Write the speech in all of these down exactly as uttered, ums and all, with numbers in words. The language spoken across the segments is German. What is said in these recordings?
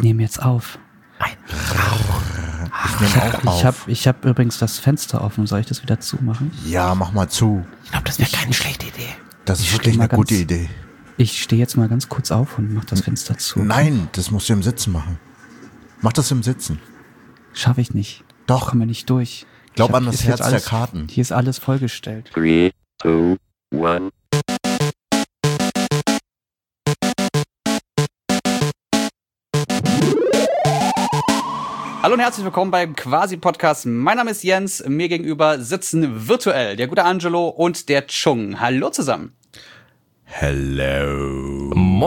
nehme jetzt auf. Ein Rauch. Ich nehme auch auf. Ich habe ich hab übrigens das Fenster offen. Soll ich das wieder zumachen? Ja, mach mal zu. Ich glaube, das wäre keine schlechte Idee. Das ist Ich wirklich steh mal eine gute ganz- Idee. Ich stehe jetzt mal ganz kurz auf und mach das Fenster zu. Nein, das musst du im Sitzen machen. Mach das im Sitzen. Schaffe ich nicht. Doch. Ich komme nicht durch. Glaub Ich hab- an das ist Herz jetzt alles, der Karten. Hier ist alles vollgestellt. Three, two, one. Hallo und herzlich willkommen beim Quasi-Podcast. Mein Name ist Jens, mir gegenüber sitzen virtuell der gute Angelo und der Chung. Hallo zusammen. Hello.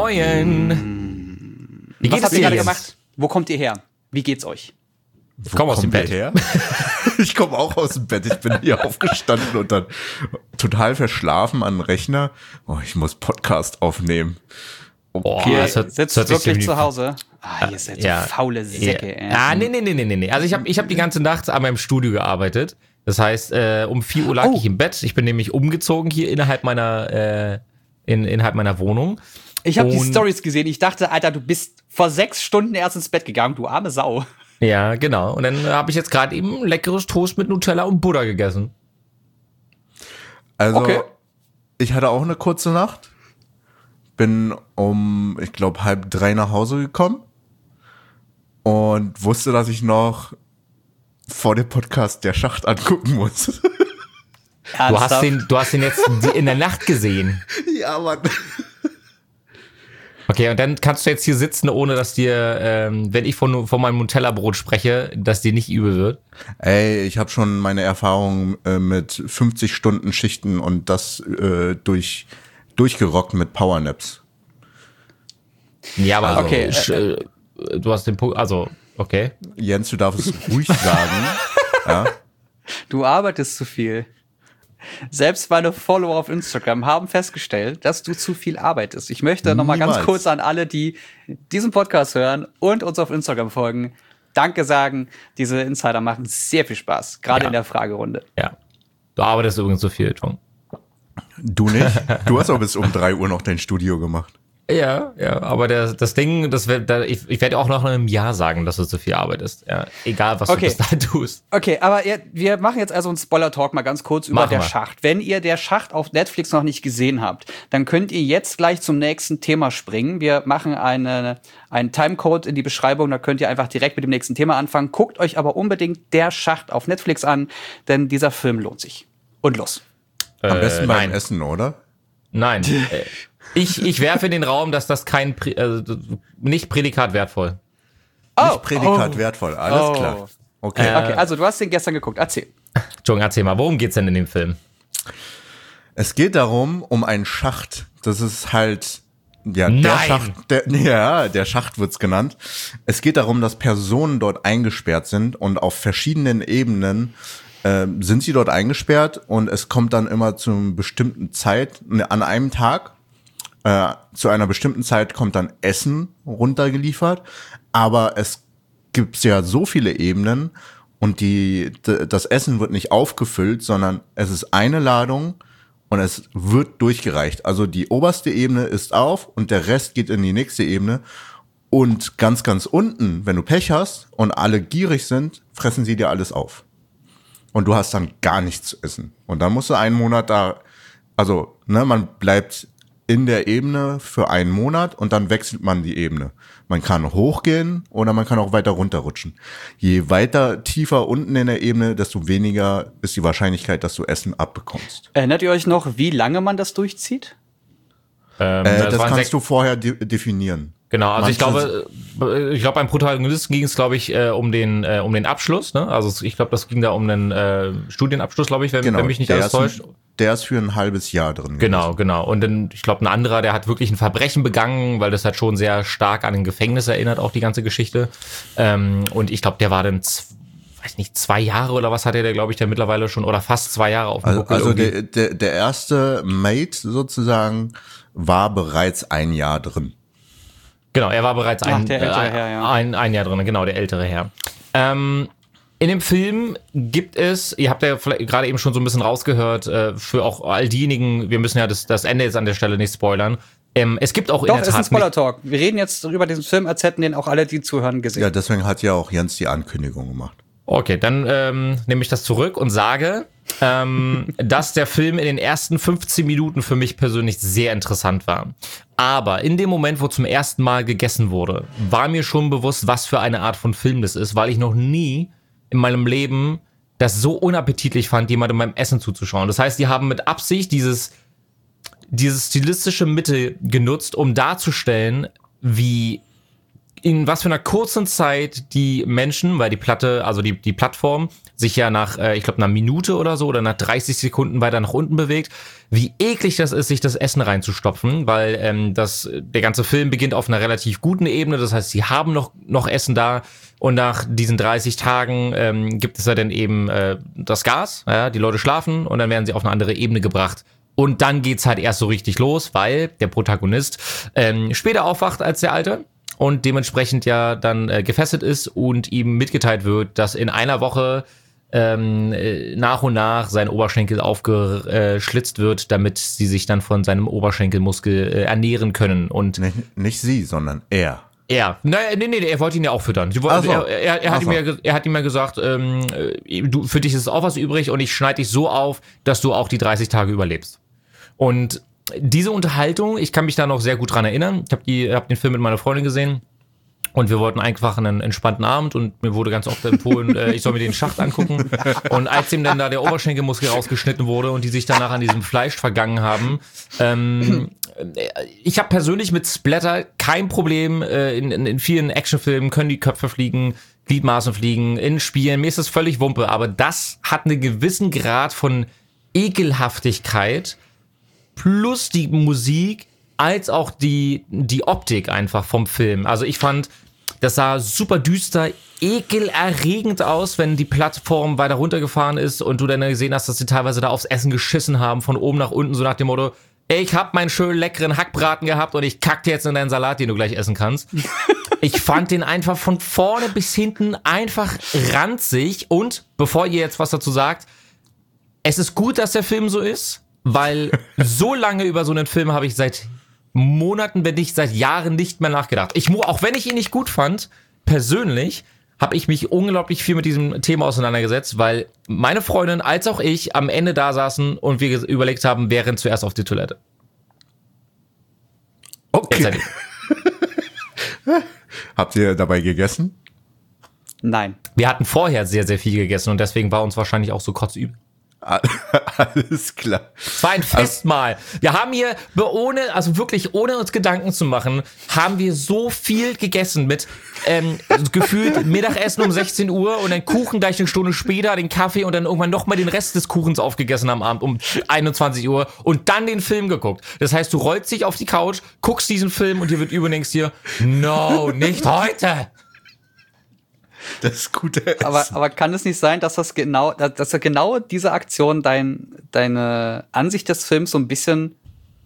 Moin. Wie Was geht habt es ihr dir gerade jetzt? gemacht? Wo kommt ihr her? Wie geht's euch? Ich komme aus dem Kommt Bett. der her? Ich komme auch aus dem Bett. Ich bin hier aufgestanden und dann total verschlafen an den Rechner. Oh, ich muss Podcast aufnehmen. Boah, Ihr das hört- sitzt das hört sich wirklich ziemlich- zu Hause? Ah, ihr seid so Ja. faule Säcke. ey. Ah, nee, nee, nee, nee, nee, nee. Also ich habe ich hab die ganze Nacht an meinem Studio gearbeitet. Das heißt, äh, um vier Uhr lag Oh. ich im Bett. Ich bin nämlich umgezogen hier innerhalb meiner, äh, in, innerhalb meiner Wohnung. Ich habe die Und- Stories gesehen. Ich dachte, Alter, du bist vor sechs Stunden erst ins Bett gegangen, du arme Sau. Ja, genau. Und dann habe ich jetzt gerade eben leckeres Toast mit Nutella und Butter gegessen. Also, Okay. ich hatte auch eine kurze Nacht. Bin um, ich glaube, halb drei nach Hause gekommen. Und wusste, dass ich noch vor dem Podcast der Schacht angucken muss. Du hast, den, du hast den jetzt in der Nacht gesehen. Ja, Mann. Okay, und dann kannst du jetzt hier sitzen, ohne dass dir, ähm, wenn ich von, von meinem Nutella-Brot spreche, dass dir nicht übel wird. Ey, ich habe schon meine Erfahrungen äh, mit fünfzig Stunden Schichten und das äh, durch durchgerockt mit Powernaps. Ja, aber also, Okay, sch- äh, du hast den Punkt, also, okay. Jens, du darfst es ruhig sagen. Ja? Du arbeitest zu viel. Selbst meine Follower auf Instagram haben festgestellt, dass du zu viel arbeitest. Ich möchte noch mal ganz Niemals. kurz an alle, die diesen Podcast hören und uns auf Instagram folgen, Danke sagen. Diese Insider machen sehr viel Spaß, gerade Ja. in der Fragerunde. Ja. Du arbeitest übrigens so viel, Tom. Du nicht? Du hast auch bis um drei Uhr noch dein Studio gemacht. Ja, ja, aber der, das Ding, das wird, da, ich, ich werde auch noch in einem Jahr sagen, dass du so viel arbeitest. Ja, egal, was Okay. du bis dahin tust. Okay, aber ihr, wir machen jetzt also einen Spoiler-Talk mal ganz kurz über Machen der wir. Schacht. Wenn ihr der Schacht auf Netflix noch nicht gesehen habt, dann könnt ihr jetzt gleich zum nächsten Thema springen. Wir machen eine, einen Timecode in die Beschreibung, da könnt ihr einfach direkt mit dem nächsten Thema anfangen. Guckt euch aber unbedingt der Schacht auf Netflix an, denn dieser Film lohnt sich. Und los. Am Äh, besten beim nein. Essen, oder? Nein. äh, ich, ich werfe in den Raum, dass das kein, Prä- äh, nicht Prädikat wertvoll. Nicht Prädikat wertvoll, alles Oh. klar. Okay. Äh, Okay, also du hast den gestern geguckt. Erzähl. Entschuldigung, erzähl mal, worum geht's denn in dem Film? Es geht darum, um einen Schacht. Das ist halt, ja, der Nein. Schacht, der, ja, der Schacht wird's genannt. Es geht darum, dass Personen dort eingesperrt sind und auf verschiedenen Ebenen äh, sind sie dort eingesperrt und es kommt dann immer zu einer bestimmten Zeit, ne, an einem Tag, äh, zu einer bestimmten Zeit kommt dann Essen runtergeliefert, aber es gibt ja so viele Ebenen und die, d- das Essen wird nicht aufgefüllt, sondern es ist eine Ladung und es wird durchgereicht. Also die oberste Ebene ist auf und der Rest geht in die nächste Ebene. Und ganz, ganz unten, wenn du Pech hast und alle gierig sind, fressen sie dir alles auf. Und du hast dann gar nichts zu essen. Und dann musst du einen Monat da, also, ne, man bleibt in der Ebene für einen Monat und dann wechselt man die Ebene. Man kann hochgehen oder man kann auch weiter runterrutschen. Je weiter tiefer unten in der Ebene, desto weniger ist die Wahrscheinlichkeit, dass du Essen abbekommst. Erinnert ihr euch noch, wie lange man das durchzieht? Ähm, Äh, das waren kannst sechs- du vorher de- definieren. Genau, also ich Manche- glaube, äh, ich glaube, beim Protagonisten ging es, glaube ich, äh, um den äh, um den Abschluss. Ne? Also ich glaube, das ging da um den äh, Studienabschluss, glaube ich, wenn, wenn mich nicht der alles ist, täuscht. der ist für ein halbes Jahr drin. Genau, gewesen. genau. Und dann, ich glaube, ein anderer, der hat wirklich ein Verbrechen begangen, weil das hat schon sehr stark an ein Gefängnis erinnert, auch die ganze Geschichte. Ähm, und ich glaube, der war dann, z- weiß nicht, zwei Jahre oder was hatte der, glaube ich, der mittlerweile schon, oder fast zwei Jahre auf dem Also, Buckel also irgendwie. der, der, der erste Mate sozusagen war bereits ein Jahr drin. Genau, er war bereits Ach, ein, der ältere äh, Herr, ja. ein, ein Jahr drin, genau, der ältere Herr. Ähm, in dem Film gibt es, ihr habt ja vielleicht gerade eben schon so ein bisschen rausgehört, äh, für auch all diejenigen, wir müssen ja das, das Ende jetzt an der Stelle nicht spoilern, Ähm, es gibt auch in Doch, der ist ein Tat Spoiler-Talk. Wir reden jetzt über diesen Film, als hätten den auch alle, die zuhören, gesehen. Ja, deswegen hat ja auch Jens die Ankündigung gemacht. Okay, dann ähm, nehme ich das zurück und sage, ähm, dass der Film in den ersten fünfzehn Minuten für mich persönlich sehr interessant war. Aber in dem Moment, wo zum ersten Mal gegessen wurde, war mir schon bewusst, was für eine Art von Film das ist, weil ich noch nie in meinem Leben das so unappetitlich fand, jemandem beim Essen zuzuschauen. Das heißt, die haben mit Absicht dieses, diese stilistische Mitte genutzt, um darzustellen, wie in was für einer kurzen Zeit die Menschen, weil die Platte, also die, die Plattform, sich ja nach, äh, ich glaube, einer Minute oder so oder nach dreißig Sekunden weiter nach unten bewegt, wie eklig das ist, sich das Essen reinzustopfen, weil ähm, das, der ganze Film beginnt auf einer relativ guten Ebene, das heißt, sie haben noch, noch Essen da und nach diesen dreißig Tagen ähm, gibt es ja dann eben äh, das Gas, ja, die Leute schlafen und dann werden sie auf eine andere Ebene gebracht. Und dann geht's halt erst so richtig los, weil der Protagonist ähm, später aufwacht als der Alte und dementsprechend ja dann äh, gefesselt ist und ihm mitgeteilt wird, dass in einer Woche ähm, äh, nach und nach sein Oberschenkel aufgeschlitzt wird, damit sie sich dann von seinem Oberschenkelmuskel äh, ernähren können. Und Nicht, nicht sie, sondern er. er, naja, nee, nee, er wollte ihn ja auch füttern. Sie, Ach so. er, er, er, hat Ach ihm so. ja, ge- er hat ihm ja gesagt, ähm, äh, du, für dich ist auch was übrig und ich schneide dich so auf, dass du auch die dreißig Tage überlebst. Und diese Unterhaltung, ich kann mich da noch sehr gut dran erinnern. Ich habe die, hab den Film mit meiner Freundin gesehen und wir wollten einfach einen entspannten Abend und mir wurde ganz oft empfohlen, äh, ich soll mir den Schacht angucken. Und als ihm dann da der Oberschenkelmuskel rausgeschnitten wurde und die sich danach an diesem Fleisch vergangen haben, ähm, ich habe persönlich mit Splatter kein Problem. Äh, in, in, in vielen Actionfilmen können die Köpfe fliegen, Gliedmaßen fliegen, in Spielen. Mir ist das völlig Wumpe, aber das hat einen gewissen Grad von Ekelhaftigkeit plus die Musik als auch die, die Optik einfach vom Film. Also ich fand, das sah super düster, ekelerregend aus, wenn die Plattform weiter runtergefahren ist und du dann gesehen hast, dass sie teilweise da aufs Essen geschissen haben, von oben nach unten, so nach dem Motto, ey, ich hab meinen schönen leckeren Hackbraten gehabt und ich kack dir jetzt in deinen Salat, den du gleich essen kannst. Ich fand den einfach von vorne bis hinten einfach ranzig und, bevor ihr jetzt was dazu sagt, es ist gut, dass der Film so ist, weil so lange über so einen Film habe ich seit Monaten, wenn nicht seit Jahren nicht mehr nachgedacht. Ich, mu- auch wenn ich ihn nicht gut fand, persönlich, habe ich mich unglaublich viel mit diesem Thema auseinandergesetzt, weil meine Freundin als auch ich am Ende da saßen und wir ges- überlegt haben, wer rennt zuerst auf die Toilette. Okay. Jetzt seid ihr. Habt ihr dabei gegessen? Nein. Wir hatten vorher sehr, sehr viel gegessen und deswegen war uns wahrscheinlich auch so kotzübel. Alles klar. Es war ein Festmahl. Wir haben hier, be- ohne, also wirklich ohne uns Gedanken zu machen, haben wir so viel gegessen mit ähm, gefühlt Mittagessen um sechzehn Uhr und dann Kuchen gleich eine Stunde später, den Kaffee und dann irgendwann nochmal den Rest des Kuchens aufgegessen am Abend um einundzwanzig Uhr und dann den Film geguckt. Das heißt, du rollst dich auf die Couch, guckst diesen Film und dir wird überdenkst dir, no, nicht heute. Das ist gute Essen. Aber, aber kann es nicht sein, dass das genau, dass ja genau diese Aktion dein, deine Ansicht des Films so ein bisschen,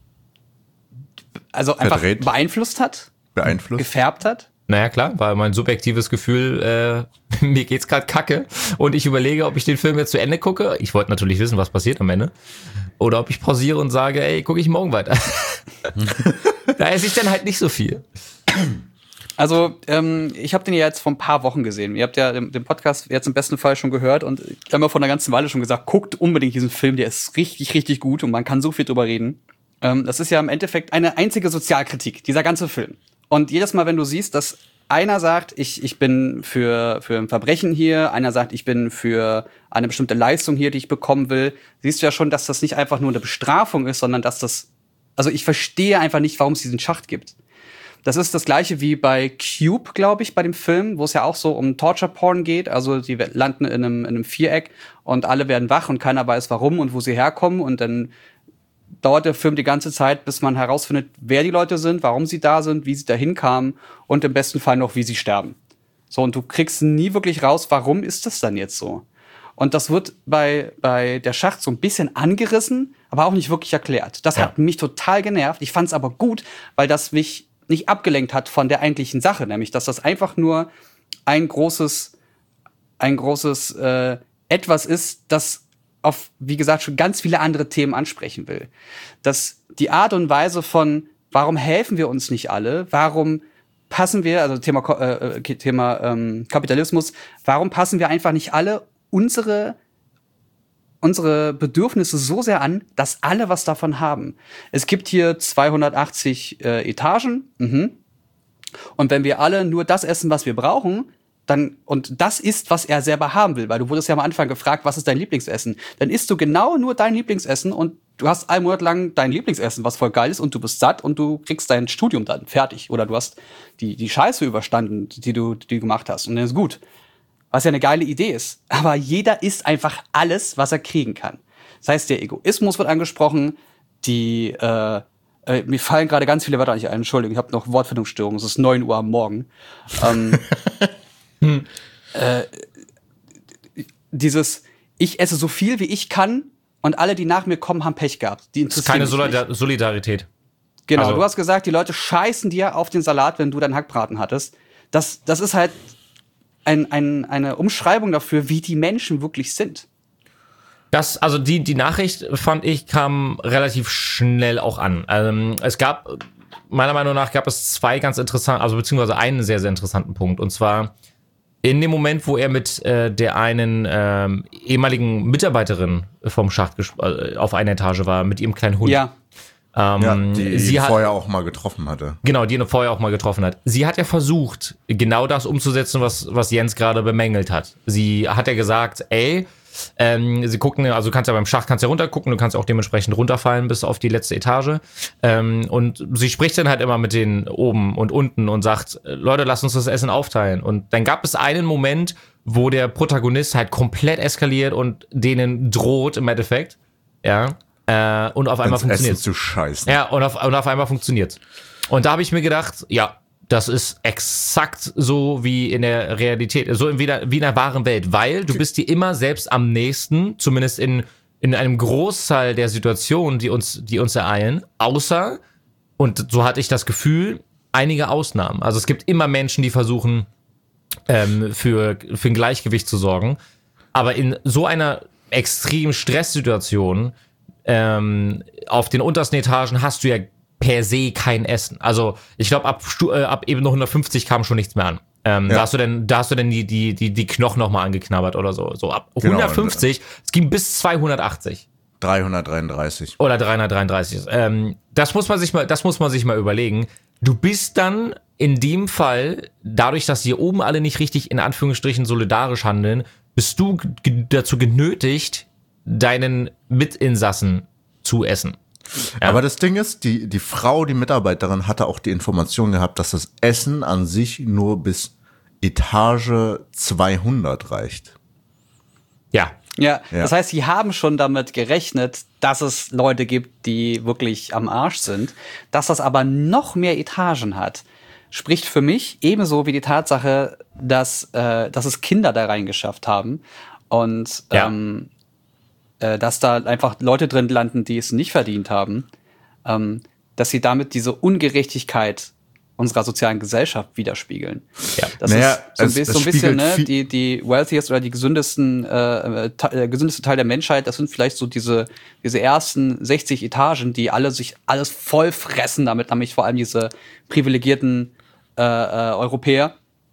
also einfach Verdreht. beeinflusst hat, Beeinflusst? gefärbt hat? Naja, klar, war mein subjektives Gefühl, äh, mir geht's gerade kacke und ich überlege, ob ich den Film jetzt zu Ende gucke. Ich wollte natürlich wissen, was passiert am Ende. Oder ob ich pausiere und sage, ey, gucke ich morgen weiter. Da esse ich dann halt nicht so viel. Also, ähm, ich habe den ja jetzt vor ein paar Wochen gesehen. Ihr habt ja den, den Podcast jetzt im besten Fall schon gehört und ich habe ja vor einer ganzen Weile schon gesagt, guckt unbedingt diesen Film, der ist richtig, richtig gut und man kann so viel drüber reden. Ähm, das ist ja im Endeffekt eine einzige Sozialkritik, dieser ganze Film. Und jedes Mal, wenn du siehst, dass einer sagt, ich, ich bin für, für ein Verbrechen hier, einer sagt, ich bin für eine bestimmte Leistung hier, die ich bekommen will, siehst du ja schon, dass das nicht einfach nur eine Bestrafung ist, sondern dass das, also ich verstehe einfach nicht, warum es diesen Schacht gibt. Das ist das gleiche wie bei Cube, glaube ich, bei dem Film, wo es ja auch so um Torture-Porn geht. Also die landen in einem, in einem Viereck und alle werden wach und keiner weiß warum und wo sie herkommen. Und dann dauert der Film die ganze Zeit, bis man herausfindet, wer die Leute sind, warum sie da sind, wie sie dahin kamen und im besten Fall noch, wie sie sterben. So, und du kriegst nie wirklich raus, warum ist das dann jetzt so? Und das wird bei, bei der Schacht so ein bisschen angerissen, aber auch nicht wirklich erklärt. Das Ja. hat mich total genervt. Ich fand es aber gut, weil das mich nicht abgelenkt hat von der eigentlichen Sache, nämlich, dass das einfach nur ein großes, ein großes äh, Etwas ist, das auf, wie gesagt, schon ganz viele andere Themen ansprechen will. Dass die Art und Weise von warum helfen wir uns nicht alle? Warum passen wir, also Thema, äh, Thema ähm, Kapitalismus, warum passen wir einfach nicht alle unsere unsere Bedürfnisse so sehr an, dass alle was davon haben? Es gibt hier zweihundertachtzig äh, Etagen, mhm. Und wenn wir alle nur das essen, was wir brauchen, dann, und das ist, was er selber haben will, weil du wurdest ja am Anfang gefragt, was ist dein Lieblingsessen? Dann isst du genau nur dein Lieblingsessen und du hast einen Monat lang dein Lieblingsessen, was voll geil ist, und du bist satt und du kriegst dein Studium dann fertig. Oder du hast die, die Scheiße überstanden, die du, die du gemacht hast, und dann ist gut. Was ja eine geile Idee ist. Aber jeder isst einfach alles, was er kriegen kann. Das heißt, der Egoismus wird angesprochen, die, äh, äh mir fallen gerade ganz viele Wörter nicht ein, Entschuldigung, ich habe noch Wortfindungsstörungen, es ist neun Uhr am Morgen. ähm, hm. äh, dieses, ich esse so viel, wie ich kann, und alle, die nach mir kommen, haben Pech gehabt. Die interessieren das ist keine mich Solidar- nicht. Solidarität. Genau, also. Du hast gesagt, die Leute scheißen dir auf den Salat, wenn du deinen Hackbraten hattest. Das, das ist halt Ein, ein, eine Umschreibung dafür, wie die Menschen wirklich sind. Das, also die, die Nachricht, fand ich, kam relativ schnell auch an. Ähm, es gab, meiner Meinung nach, gab es zwei ganz interessante, also beziehungsweise einen sehr, sehr interessanten Punkt. Und zwar in dem Moment, wo er mit äh, der einen ähm, ehemaligen Mitarbeiterin vom Schacht gesp- äh, auf einer Etage war, mit ihrem kleinen Hund. Ja. Ähm, Ja, die sie ihn hat, vorher auch mal getroffen hatte. Genau, die ihn vorher auch mal getroffen hat. Sie hat ja versucht, genau das umzusetzen, was, was Jens gerade bemängelt hat. Sie hat ja gesagt, ey, ähm, sie gucken, also du kannst ja beim Schacht kannst ja runtergucken, du kannst auch dementsprechend runterfallen bis auf die letzte Etage. Ähm, und sie spricht dann halt immer mit denen oben und unten und sagt, Leute, lasst uns das Essen aufteilen. Und dann gab es einen Moment, wo der Protagonist halt komplett eskaliert und denen droht im Endeffekt. Ja. Äh, und auf einmal funktioniert es. zu scheißen. Ja, und auf, und auf einmal funktioniert. Und da habe ich mir gedacht, ja, das ist exakt so wie in der Realität, so wie, der, wie in der wahren Welt, weil du bist dir immer selbst am nächsten, zumindest in, in einem Großteil der Situationen, die uns, die uns ereilen, außer, und so hatte ich das Gefühl, einige Ausnahmen. Also es gibt immer Menschen, die versuchen, ähm, für, für ein Gleichgewicht zu sorgen, aber in so einer extremen Stresssituation Ähm, auf den untersten Etagen hast du ja per se kein Essen. Also ich glaube, ab, Stu- äh, ab Ebene hundertfünfzig kam schon nichts mehr an. Ähm, Ja. Da hast du dann, da hast du dann die, die, die, die Knochen nochmal angeknabbert oder so. So ab Genau, hundertfünfzig, es ging bis zweihundertachtzig. dreihundertdreiunddreißig. Oder dreihundertdreiunddreißig. Ähm, das muss man sich mal, das muss man sich mal überlegen. Du bist dann in dem Fall, dadurch, dass hier oben alle nicht richtig in Anführungsstrichen solidarisch handeln, bist du g- dazu genötigt, deinen Mitinsassen zu essen. Ja. Aber das Ding ist, die, die Frau, die Mitarbeiterin, hatte auch die Information gehabt, dass das Essen an sich nur bis Etage zweihundert reicht. Ja. Ja, Ja. das heißt, sie haben schon damit gerechnet, dass es Leute gibt, die wirklich am Arsch sind. Dass das aber noch mehr Etagen hat, spricht für mich ebenso wie die Tatsache, dass, äh, dass es Kinder da reingeschafft haben. Und Ja. ähm, äh, dass da einfach Leute drin landen, die es nicht verdient haben, ähm, dass sie damit diese Ungerechtigkeit unserer sozialen Gesellschaft widerspiegeln. Ja. Das Naja, ist so ein, es- bisschen, es so ein bisschen, spiegelt ne, viel- die, die wealthiest oder die gesündesten, äh, te- äh, gesündeste Teil der Menschheit, das sind vielleicht so diese, diese ersten sechzig Etagen, die alle sich alles voll fressen, damit nämlich vor allem diese privilegierten äh, äh, Europäer,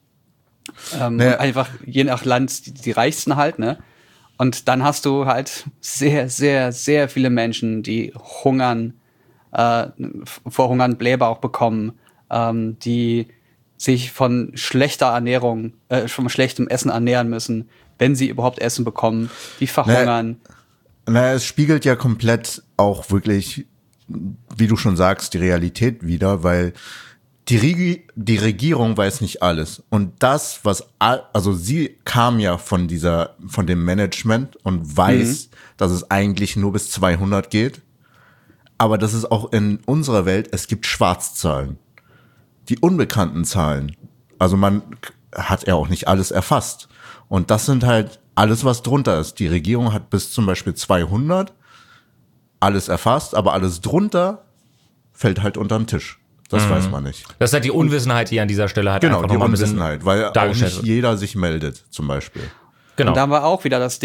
ähm, Naja. und einfach je nach Land die, die reichsten halt, ne? Und dann hast du halt sehr, sehr, sehr viele Menschen, die hungern, äh, vor Hungern Blähbauch auch bekommen, ähm, die sich von schlechter Ernährung, äh, von schlechtem Essen ernähren müssen, wenn sie überhaupt Essen bekommen, die verhungern. Naja, es spiegelt ja komplett auch wirklich, wie du schon sagst, die Realität wider, weil die, Regi- die Regierung weiß nicht alles. Und das, was, all, also sie kam ja von dieser, von dem Management und weiß, mhm. dass es eigentlich nur bis zweihundert geht. Aber das ist auch in unserer Welt, es gibt Schwarzzahlen. Die unbekannten Zahlen. Also man hat ja auch nicht alles erfasst. Und das sind halt alles, was drunter ist. Die Regierung hat bis zum Beispiel zweihundert alles erfasst, aber alles drunter fällt halt unter den Tisch. Das mhm. weiß man nicht. Das ist halt die Unwissenheit, die an dieser Stelle halt genau, einfach die nochmal ein bisschen Unwissenheit, weil auch dargestellt nicht wird. jeder sich meldet, zum Beispiel. Genau. Und da haben wir auch wieder das Ding,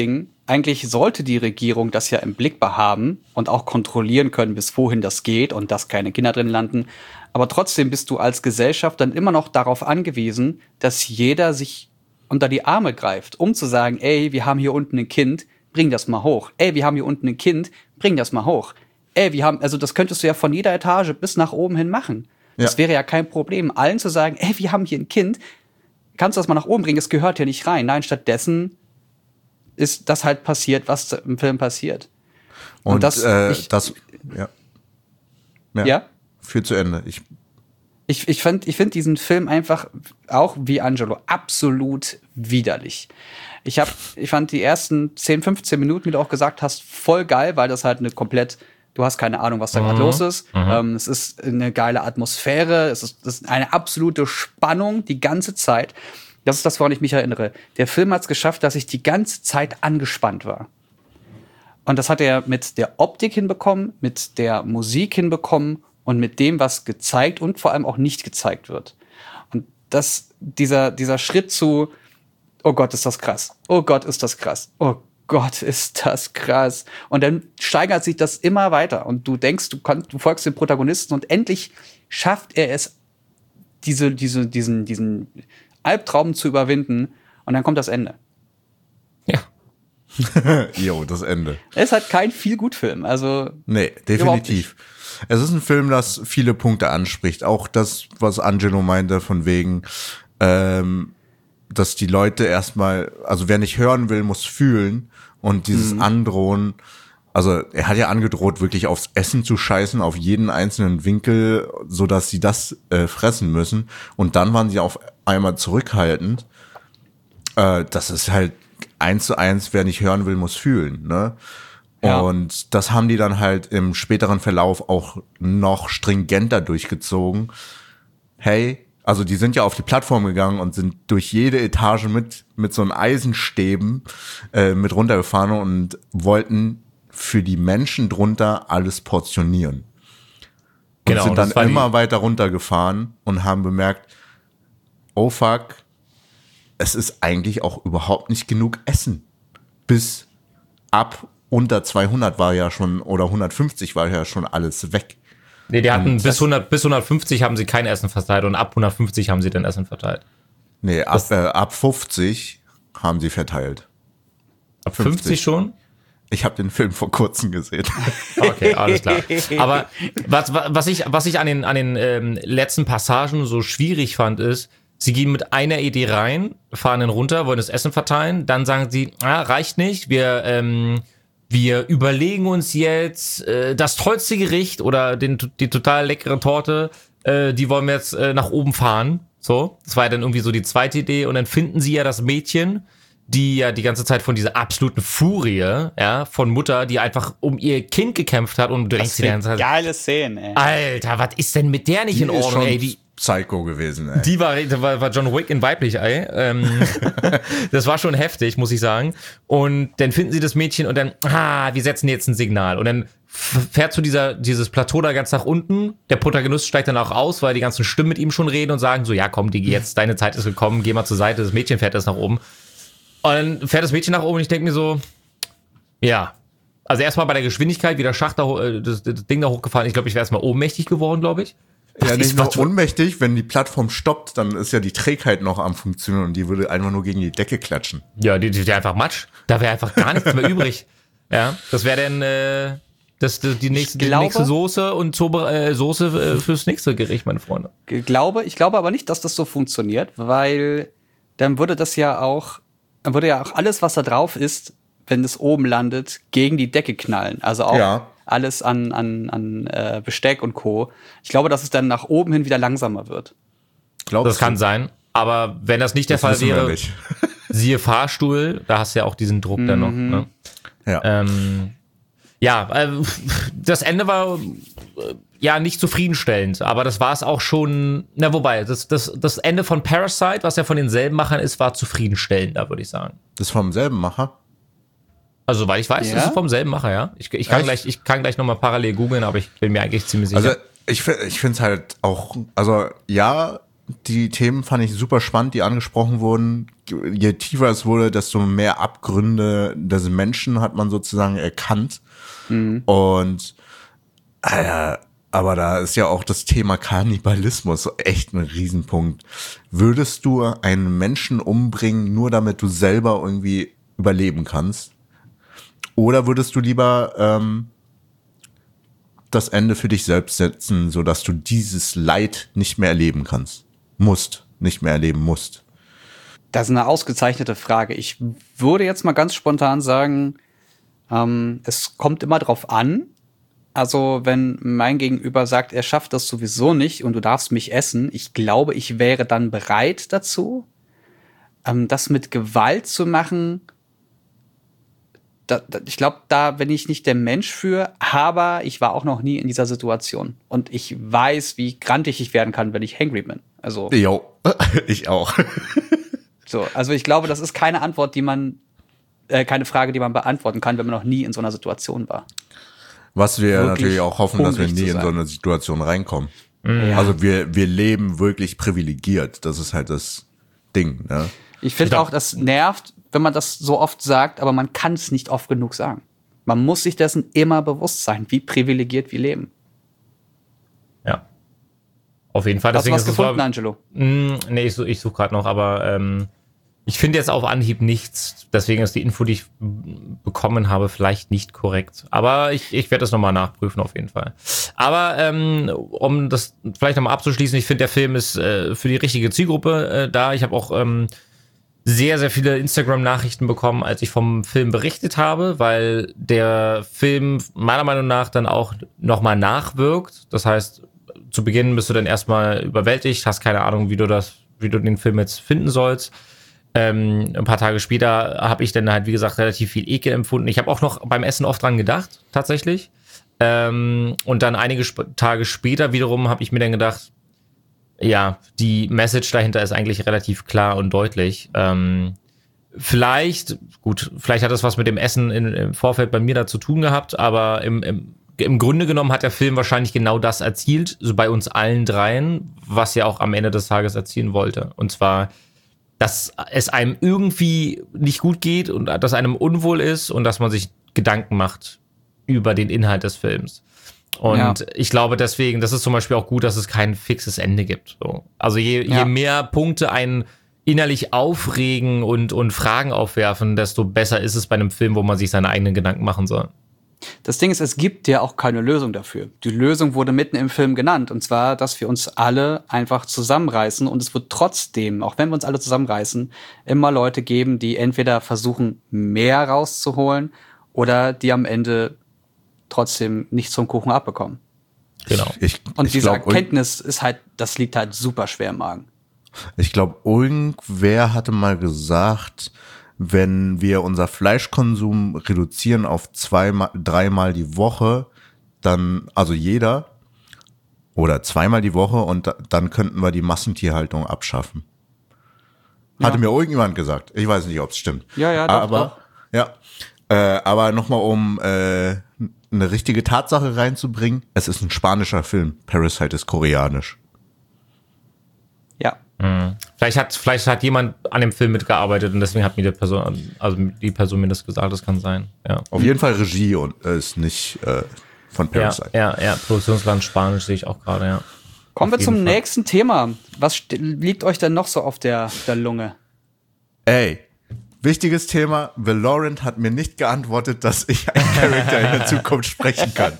eigentlich sollte die Regierung das ja im Blick behaben und auch kontrollieren können, bis wohin das geht und dass keine Kinder drin landen. Aber trotzdem bist du als Gesellschaft dann immer noch darauf angewiesen, dass jeder sich unter die Arme greift, um zu sagen, ey, wir haben hier unten ein Kind, bring das mal hoch. Ey, wir haben hier unten ein Kind, bring das mal hoch. Ey, wir haben, also das könntest du ja von jeder Etage bis nach oben hin machen. Ja. Das wäre ja kein Problem, allen zu sagen, ey, wir haben hier ein Kind, kannst du das mal nach oben bringen, es gehört hier nicht rein. Nein, stattdessen ist das halt passiert, was im Film passiert. Und, Und das, äh, ich, das ja. ja. Ja? Führt zu Ende. Ich Ich, ich finde ich find diesen Film einfach, auch wie Angelo, absolut widerlich. Ich, hab, ich fand die ersten zehn, fünfzehn Minuten, wie du auch gesagt hast, voll geil, weil das halt eine komplett, du hast keine Ahnung, was da gerade mhm. los ist. Mhm. Ähm, es ist eine geile Atmosphäre, es ist, das ist eine absolute Spannung die ganze Zeit. Das ist das, woran ich mich erinnere. Der Film hat es geschafft, dass ich die ganze Zeit angespannt war. Und das hat er mit der Optik hinbekommen, mit der Musik hinbekommen und mit dem, was gezeigt und vor allem auch nicht gezeigt wird. Und das, dieser, dieser Schritt zu, oh Gott, ist das krass. Oh Gott, ist das krass. Oh Gott, ist das krass. Und dann steigert sich das immer weiter. Und du denkst, du, kannst, du folgst dem Protagonisten und endlich schafft er es, diese, diese, diesen, diesen Albtraum zu überwinden. Und dann kommt das Ende. Ja. Jo, das Ende. Es ist halt kein Feel-Good-Film. Also, nee, definitiv. Es ist ein Film, das viele Punkte anspricht. Auch das, was Angelo meinte, von wegen, ähm, dass die Leute erstmal, also wer nicht hören will, muss fühlen. Und dieses mhm. Androhen, also er hat ja angedroht, wirklich aufs Essen zu scheißen, auf jeden einzelnen Winkel, so dass sie das äh, fressen müssen. Und dann waren sie auf einmal zurückhaltend. Äh, das ist halt eins zu eins, wer nicht hören will, muss fühlen, ne? Ja. Und das haben die dann halt im späteren Verlauf auch noch stringenter durchgezogen. Hey, also die sind ja auf die Plattform gegangen und sind durch jede Etage mit mit so einem Eisenstäben äh, mit runtergefahren und wollten für die Menschen drunter alles portionieren. Und genau, sind dann immer weiter runtergefahren und haben bemerkt, oh fuck, es ist eigentlich auch überhaupt nicht genug Essen. Bis ab unter zweihundert war ja schon, oder hundertfünfzig war ja schon alles weg. Nee, die hatten bis hundert, bis hundertfünfzig haben sie kein Essen verteilt und ab hundertfünfzig haben sie dann Essen verteilt. Nee, ab, äh, ab fünfzig haben sie verteilt. Ab fünfzig, fünfzig schon? Ich habe den Film vor kurzem gesehen. Okay, alles klar. Aber was, was ich, was ich an den, an den ähm, letzten Passagen so schwierig fand, ist, sie gehen mit einer Idee rein, fahren dann runter, wollen das Essen verteilen, dann sagen sie, ah, reicht nicht, wir, ähm, wir überlegen uns jetzt äh, das tollste Gericht oder den, die total leckere Torte, äh, die wollen wir jetzt äh, nach oben fahren. So, das war ja dann irgendwie so die zweite Idee und dann finden sie ja das Mädchen, die ja die ganze Zeit von dieser absoluten Furie, ja, von Mutter, die einfach um ihr Kind gekämpft hat und du denkst dir die ganze Zeit, geile Szene, ey. Alter, was ist denn mit der nicht die in Ordnung, ey? Die Psycho gewesen, ey. Die war, war, war John Wick in weiblich, ey. Ähm, das war schon heftig, muss ich sagen. Und dann finden sie das Mädchen und dann, ah, wir setzen jetzt ein Signal. Und dann fährt zu dieser, dieses Plateau da ganz nach unten. Der Protagonist steigt dann auch aus, weil die ganzen Stimmen mit ihm schon reden und sagen so, ja komm, Digi, jetzt deine Zeit ist gekommen, geh mal zur Seite, das Mädchen fährt jetzt nach oben. Und dann fährt das Mädchen nach oben und ich denke mir so, ja, also erstmal bei der Geschwindigkeit, wie der Schacht da, das, das Ding da hochgefahren, ich glaube, ich wäre erstmal ohnmächtig geworden, glaube ich. Was ja, nicht nur was ohnmächtig, wenn die Plattform stoppt, dann ist ja die Trägheit noch am Funktionieren und die würde einfach nur gegen die Decke klatschen. Ja, die, die, die einfach Matsch. Da wäre einfach gar nichts mehr übrig. Ja, das wäre dann äh, das, das, die, nächste, glaube, die nächste Soße und Zobe, äh, Soße äh, fürs nächste Gericht, meine Freunde. Ich glaube, ich glaube aber nicht, dass das so funktioniert, weil dann würde das ja auch, dann würde ja auch alles, was da drauf ist, wenn es oben landet, gegen die Decke knallen. Also auch ja. alles an, an, an äh, Besteck und Co. Ich glaube, dass es dann nach oben hin wieder langsamer wird. Glaubst das du? Kann sein. Aber wenn das nicht der das Fall wäre, nicht. siehe Fahrstuhl, da hast du ja auch diesen Druck mhm. dann noch. Ne? Ja, ähm, ja äh, das Ende war äh, ja nicht zufriedenstellend, aber das war es auch schon, na wobei, das, das, das Ende von Parasite, was ja von denselben Machern ist, war zufriedenstellender, würde ich sagen. Das ist vom selben Macher? Also, weil ich weiß, ja? Das ist vom selben Macher, ja. Ich, ich kann Echt? gleich, ich kann gleich nochmal parallel googeln, aber ich bin mir eigentlich ziemlich sicher. Also, ich, ich finde es halt auch, also, ja, die Themen fand ich super spannend, die angesprochen wurden. Je tiefer es wurde, desto mehr Abgründe des Menschen hat man sozusagen erkannt. Mhm. Und äh, aber da ist ja auch das Thema Kannibalismus echt ein Riesenpunkt. Würdest du einen Menschen umbringen, nur damit du selber irgendwie überleben kannst? Oder würdest du lieber ähm, das Ende für dich selbst setzen, sodass du dieses Leid nicht mehr erleben kannst? Musst, nicht mehr erleben musst. Das ist eine ausgezeichnete Frage. Ich würde jetzt mal ganz spontan sagen, ähm, es kommt immer drauf an. Also wenn mein Gegenüber sagt, er schafft das sowieso nicht und du darfst mich essen, ich glaube, ich wäre dann bereit dazu. Ähm, das mit Gewalt zu machen, da, da, ich glaube, da bin ich nicht der Mensch für, aber ich war auch noch nie in dieser Situation. Und ich weiß, wie grantig ich werden kann, wenn ich hangry bin. Also, jo, ich auch. So, also ich glaube, das ist keine Antwort, die man, äh, keine Frage, die man beantworten kann, wenn man noch nie in so einer Situation war. Was wir Wirklich natürlich auch hoffen, dass wir hungrig nie zu in so sein. eine Situation reinkommen. Ja. Also wir, wir leben wirklich privilegiert. Das ist halt das Ding, ne? Ich finde auch, das nervt, wenn man das so oft sagt, aber man kann es nicht oft genug sagen. Man muss sich dessen immer bewusst sein, wie privilegiert wir leben. Ja. Auf jeden Fall. Hast du Deswegen was ist es gefunden, so, Angelo? mh, nee, ich, such- ich suche gerade noch, aber ähm, ich finde jetzt auf Anhieb nichts. Deswegen ist die Info, die ich m, bekommen habe, vielleicht nicht korrekt. Aber ich, ich werde das nochmal nachprüfen auf jeden Fall. Aber ähm, um das vielleicht nochmal abzuschließen, ich finde, der Film ist äh, für die richtige Zielgruppe äh, da. Ich habe auch ähm, sehr, sehr viele Instagram-Nachrichten bekommen, als ich vom Film berichtet habe, weil der Film meiner Meinung nach dann auch nochmal nachwirkt. Das heißt, zu Beginn bist du dann erstmal überwältigt, hast keine Ahnung, wie du das, wie du den Film jetzt finden sollst. Ähm, ein paar Tage später habe ich dann halt, wie gesagt, relativ viel Ekel empfunden. Ich habe auch noch beim Essen oft dran gedacht, tatsächlich. Ähm, und dann einige Sp- Tage später wiederum habe ich mir dann gedacht, ja, die Message dahinter ist eigentlich relativ klar und deutlich. Ähm, vielleicht, gut, vielleicht hat das was mit dem Essen in, im Vorfeld bei mir da zu tun gehabt, aber im, im, im Grunde genommen hat der Film wahrscheinlich genau das erzielt, so bei uns allen dreien, was er auch am Ende des Tages erzielen wollte. Und zwar, dass es einem irgendwie nicht gut geht und dass einem unwohl ist und dass man sich Gedanken macht über den Inhalt des Films. Und Ja. ich glaube deswegen, das ist zum Beispiel auch gut, dass es kein fixes Ende gibt. So. Also je, Ja. je mehr Punkte einen innerlich aufregen und, und Fragen aufwerfen, desto besser ist es bei einem Film, wo man sich seine eigenen Gedanken machen soll. Das Ding ist, es gibt ja auch keine Lösung dafür. Die Lösung wurde mitten im Film genannt. Und zwar, dass wir uns alle einfach zusammenreißen. Und es wird trotzdem, auch wenn wir uns alle zusammenreißen, immer Leute geben, die entweder versuchen, mehr rauszuholen oder die am Ende trotzdem nichts vom Kuchen abbekommen. Genau. Ich, Und ich diese glaub, Erkenntnis ist halt, das liegt halt super schwer im Magen. Ich glaube, irgendwer hatte mal gesagt, wenn wir unser Fleischkonsum reduzieren auf zweimal, dreimal die Woche, dann, also jeder, oder zweimal die Woche und da, dann könnten wir die Massentierhaltung abschaffen. Hatte Ja. mir irgendjemand gesagt. Ich weiß nicht, ob es stimmt. Ja, ja, doch, aber, doch. Ja. Äh, aber nochmal, um äh, eine richtige Tatsache reinzubringen, es ist ein spanischer Film. Parasite ist koreanisch. Ja. Vielleicht hat, vielleicht hat jemand an dem Film mitgearbeitet und deswegen hat mir die Person, also die Person mir das gesagt, das kann sein. Ja. Auf jeden Fall Regie und äh, ist nicht äh, von Ja, Parasite. ja, ja, Produktionsland Spanisch sehe ich auch gerade, ja. Kommen Auf wir zum jeden Fall. nächsten Thema. Was st- liegt euch denn noch so auf der, der Lunge? Ey, wichtiges Thema. Valorant hat mir nicht geantwortet, dass ich einen Charakter in der Zukunft sprechen kann.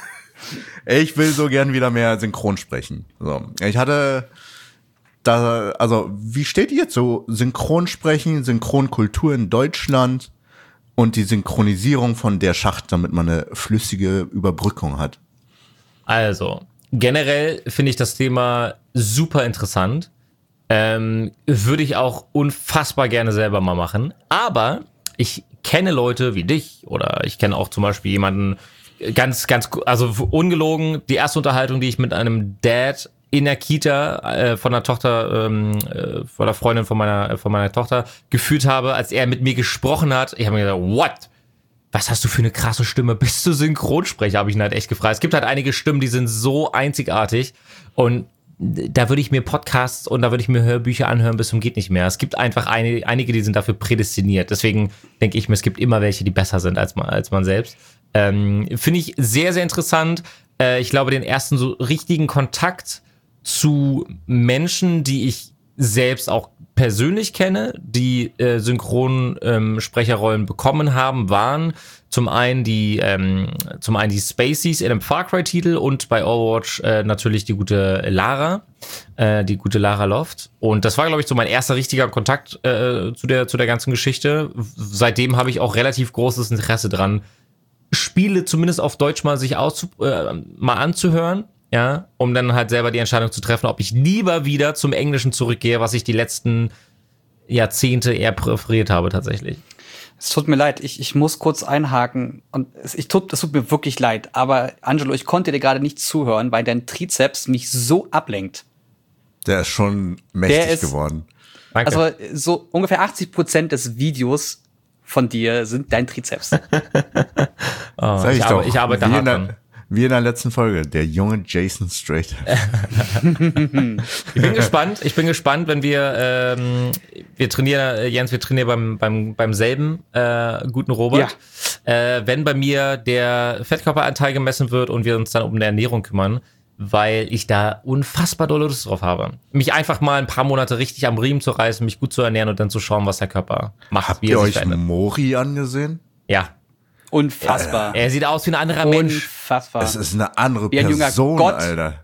Ich will so gern wieder mehr synchron sprechen. So, ich hatte da, also wie steht ihr zu Synchronsprechen, Synchronkultur in Deutschland und die Synchronisierung von der Schacht, damit man eine flüssige Überbrückung hat? Also, generell finde ich das Thema super interessant. Ähm, würde ich auch unfassbar gerne selber mal machen. Aber ich kenne Leute wie dich oder ich kenne auch zum Beispiel jemanden ganz, ganz, also ungelogen, die erste Unterhaltung, die ich mit einem Dad in der Kita äh, von der Tochter, ähm, äh, von der Freundin von meiner, von meiner Tochter gefühlt habe, als er mit mir gesprochen hat. Ich habe mir gedacht, what? Was hast du für eine krasse Stimme? Bist du Synchronsprecher? Habe ich ihn halt echt gefragt. Es gibt halt einige Stimmen, die sind so einzigartig und da würde ich mir Podcasts und da würde ich mir Hörbücher anhören bis zum geht nicht mehr. Es gibt einfach eine, einige, die sind dafür prädestiniert. Deswegen denke ich mir, es gibt immer welche, die besser sind als man, als man selbst. Ähm, Finde ich sehr, sehr interessant. Äh, ich glaube, den ersten so richtigen Kontakt zu Menschen, die ich selbst auch persönlich kenne, die äh, Synchronsprecherrollen ähm, bekommen haben, waren zum einen die ähm, zum einen die Spaceys in einem Far Cry Titel und bei Overwatch äh, natürlich die gute Lara, äh, die gute Lara Loft. Und das war, glaube ich, so mein erster richtiger Kontakt äh, zu der zu der ganzen Geschichte. Seitdem habe ich auch relativ großes Interesse dran, Spiele zumindest auf Deutsch mal sich auszu äh, mal anzuhören. Ja, um dann halt selber die Entscheidung zu treffen, ob ich lieber wieder zum Englischen zurückgehe, was ich die letzten Jahrzehnte eher präferiert habe tatsächlich. Es tut mir leid, ich, ich muss kurz einhaken und es, ich tut, es tut mir wirklich leid, aber Angelo, ich konnte dir gerade nicht zuhören, weil dein Trizeps mich so ablenkt. Der ist schon mächtig Der ist, geworden. Danke. Also so ungefähr achtzig Prozent des Videos von dir sind dein Trizeps. Oh, Sag ich, ich, doch, arbe, ich arbeite wie hart in, der, dran. wie in der letzten Folge, der junge Jason Stratham. Ich bin gespannt, ich bin gespannt, wenn wir ähm, wir trainieren, äh, Jens, wir trainieren beim beim beim selben äh, guten Robert. Ja. Äh, wenn bei mir der Fettkörperanteil gemessen wird und wir uns dann um eine Ernährung kümmern, weil ich da unfassbar dolle Lust drauf habe. Mich einfach mal ein paar Monate richtig am Riemen zu reißen, mich gut zu ernähren und dann zu schauen, was der Körper macht. Habt wie ihr er sich euch verändert. Mori angesehen? Ja. Unfassbar. Er sieht aus wie ein anderer Mensch. Unfassbar. Es ist eine andere Wie ein junger Person, Gott. Alter.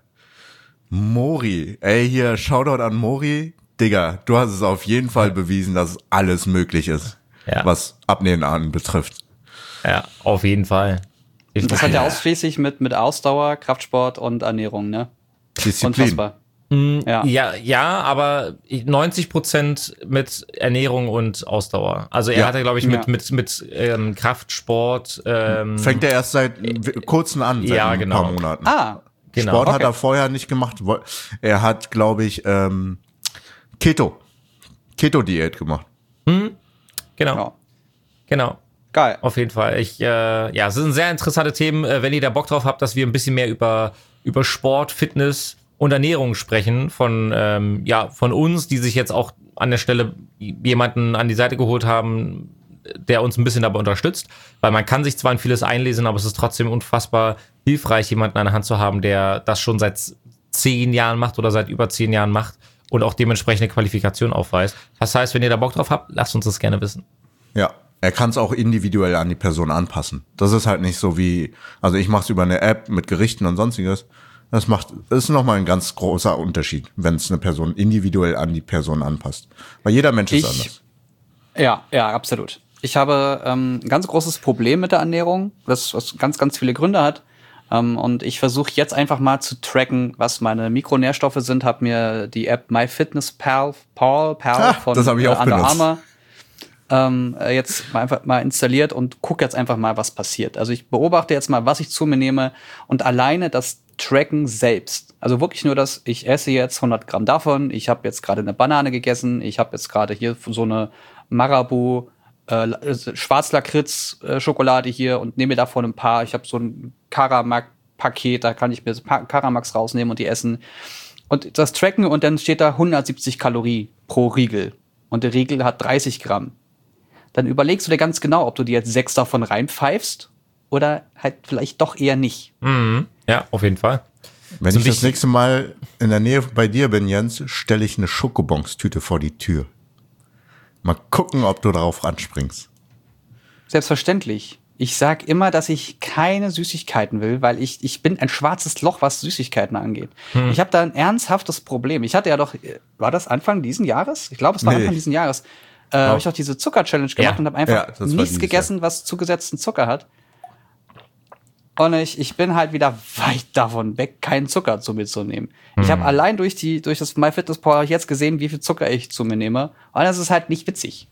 Mori. Ey, hier, Shoutout an Mori. Digga, du hast es auf jeden Fall bewiesen, dass alles möglich ist, Ja. was Abnehmen anbetrifft. Ja, auf jeden Fall. Ich Das hat ja ausschließlich mit, mit Ausdauer, Kraftsport und Ernährung, ne? Disziplin. Unfassbar. Ja. Ja. ja, ja, aber neunzig Prozent mit Ernährung und Ausdauer. Also er Ja. hatte, glaube ich, mit, Ja. mit, mit ähm, Kraftsport. Ähm, Fängt er erst seit w- kurzem an, seit Ja, ein genau. paar Monaten. Ah, genau. Sport hat Okay. er vorher nicht gemacht. Wo- Er hat, glaube ich, ähm, Keto. Keto-Diät gemacht. Genau, ja. genau. Geil. Auf jeden Fall. Ich, äh, ja, es sind sehr interessante Themen. Äh, wenn ihr da Bock drauf habt, dass wir ein bisschen mehr über, über Sport, Fitness und Ernährung sprechen von, ähm, ja, von uns, die sich jetzt auch an der Stelle jemanden an die Seite geholt haben, der uns ein bisschen dabei unterstützt. Weil man kann sich zwar in vieles einlesen, aber es ist trotzdem unfassbar hilfreich, jemanden an der Hand zu haben, der das schon seit zehn Jahren macht oder seit über zehn Jahren macht und auch dementsprechende Qualifikation aufweist. Das heißt, wenn ihr da Bock drauf habt, lasst uns das gerne wissen. Ja, er kann es auch individuell an die Person anpassen. Das ist halt nicht so wie, also ich mache es über eine App mit Gerichten und sonstiges. Das macht, das ist nochmal ein ganz großer Unterschied, wenn es eine Person individuell an die Person anpasst. Weil jeder Mensch ist Ich- anders. Ja, ja, absolut. Ich habe ähm, ein ganz großes Problem mit der Ernährung, das was ganz, ganz viele Gründe hat. Ähm, und ich versuche jetzt einfach mal zu tracken, was meine Mikronährstoffe sind. Habe mir die App MyFitnessPal Pal, Pal Ah, von das hab ich auch äh, Under benutzt. Armour ähm, äh, jetzt mal einfach mal installiert und gucke jetzt einfach mal, was passiert. Also ich beobachte jetzt mal, was ich zu mir nehme und alleine das Tracken selbst. Also wirklich nur das, ich esse jetzt hundert Gramm davon, ich habe jetzt gerade eine Banane gegessen, ich habe jetzt gerade hier so eine Marabu äh, Schwarzlakritz-Schokolade hier und nehme mir davon ein paar. Ich habe so ein Karamak-Paket, da kann ich mir Pa- Karamaks rausnehmen und die essen. Und das tracken und dann steht da hundertsiebzig Kalorien pro Riegel. Und der Riegel hat dreißig Gramm. Dann überlegst du dir ganz genau, ob du dir jetzt sechs davon reinpfeifst oder halt vielleicht doch eher nicht. Mhm. Ja, auf jeden Fall. Wenn So ich das wichtig- nächste Mal in der Nähe bei dir bin, Jens, stelle ich eine Schokobons-Tüte vor die Tür. Mal gucken, ob du darauf anspringst. Selbstverständlich. Ich sag immer, dass ich keine Süßigkeiten will, weil ich, ich bin ein schwarzes Loch, was Süßigkeiten angeht. Hm. Ich habe da ein ernsthaftes Problem. Ich hatte ja doch, war das Anfang diesen Jahres? Ich glaube, es war Nee. Anfang diesen Jahres. Äh, habe ich doch diese Zucker-Challenge gemacht Ja. und habe einfach Ja, das war nichts dieses gegessen, was zugesetzten Zucker hat. Und ich, ich bin halt wieder weit davon weg, keinen Zucker zu mir zu nehmen. Ich habe allein durch die durch das MyFitnessPal jetzt gesehen, wie viel Zucker ich zu mir nehme. Und das ist halt nicht witzig.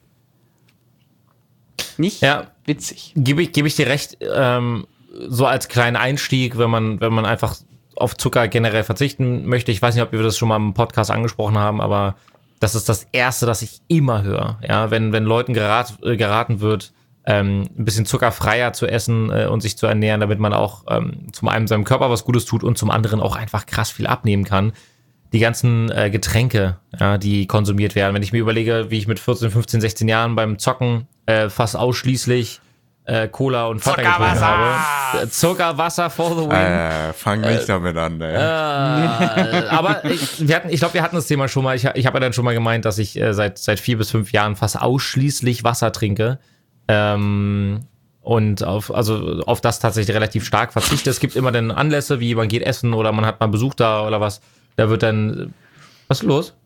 Nicht Ja. witzig. Gebe ich, gebe ich dir recht, ähm, so als kleinen Einstieg, wenn man, wenn man einfach auf Zucker generell verzichten möchte. Ich weiß nicht, ob wir das schon mal im Podcast angesprochen haben, aber das ist das Erste, das ich immer höre. Ja, wenn, wenn Leuten gerat, äh, geraten wird, ähm, ein bisschen zuckerfreier zu essen äh, und sich zu ernähren, damit man auch ähm, zum einen seinem Körper was Gutes tut und zum anderen auch einfach krass viel abnehmen kann. die ganzen äh, Getränke, ja, die konsumiert werden. Wenn ich mir überlege, wie ich mit vierzehn, fünfzehn, sechzehn Jahren beim Zocken äh, fast ausschließlich äh, Cola und Fanta getrunken habe. Zuckerwasser for the win. Äh, fang nicht äh, damit an, ey. Äh, aber ich, wir hatten, ich glaube, wir hatten das Thema schon mal. Ich, ich habe ja dann schon mal gemeint, dass ich äh, seit seit vier bis fünf Jahren fast ausschließlich Wasser trinke. Ähm, und auf, also auf das tatsächlich relativ stark verzichte. Es gibt immer dann Anlässe, wie man geht essen oder man hat mal Besuch da oder was. Da wird dann, was ist los?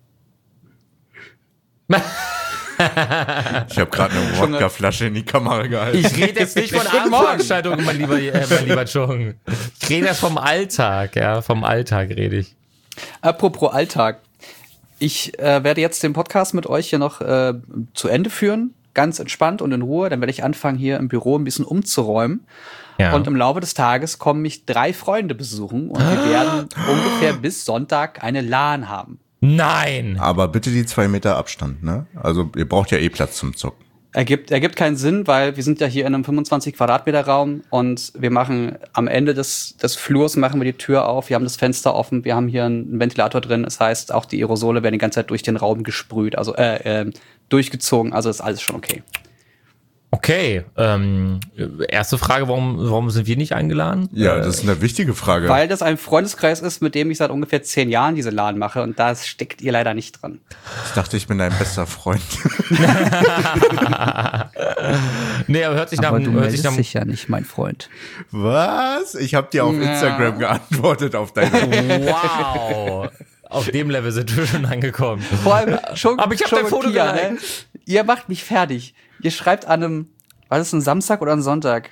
Ich habe gerade eine Wodkaflasche in die Kamera gehalten. Ich rede jetzt nicht von Abendveranstaltungen, mein lieber, äh, mein lieber Chung. Ich rede jetzt vom Alltag, ja, vom Alltag rede ich. Apropos Alltag. Ich äh, werde jetzt den Podcast mit euch hier noch äh, zu Ende führen. Ganz entspannt und in Ruhe. Dann werde ich anfangen, hier im Büro ein bisschen umzuräumen. Ja. Und im Laufe des Tages kommen mich drei Freunde besuchen und wir werden ungefähr bis Sonntag eine LAN haben. Nein! Aber bitte die zwei Meter Abstand, ne? Also ihr braucht ja eh Platz zum Zocken. Ergibt, ergibt keinen Sinn, weil wir sind ja hier in einem fünfundzwanzig Quadratmeter Raum und wir machen am Ende des, des Flurs machen wir die Tür auf, wir haben das Fenster offen, wir haben hier einen Ventilator drin. Das heißt, auch die Aerosole werden die ganze Zeit durch den Raum gesprüht, also äh, äh, durchgezogen, also ist alles schon okay. Okay, ähm, erste Frage, warum, warum sind wir nicht eingeladen? Ja, das ist eine wichtige Frage. Weil das ein Freundeskreis ist, mit dem ich seit ungefähr zehn Jahren diese LAN mache und da steckt ihr leider nicht dran. Ich dachte, ich bin dein bester Freund. Nee, aber hört sich nach... Aber du hört meldest sich nach dich ja nicht, mein Freund. Was? Ich habe dir auf Ja. Instagram geantwortet auf deine... Wow! Auf dem Level sind wir schon angekommen. Vor allem schon, Aber ich hab schon dein mit Foto Pia, geliked. ne? Ihr macht mich fertig. Ihr schreibt an einem, war das ein Samstag oder ein Sonntag?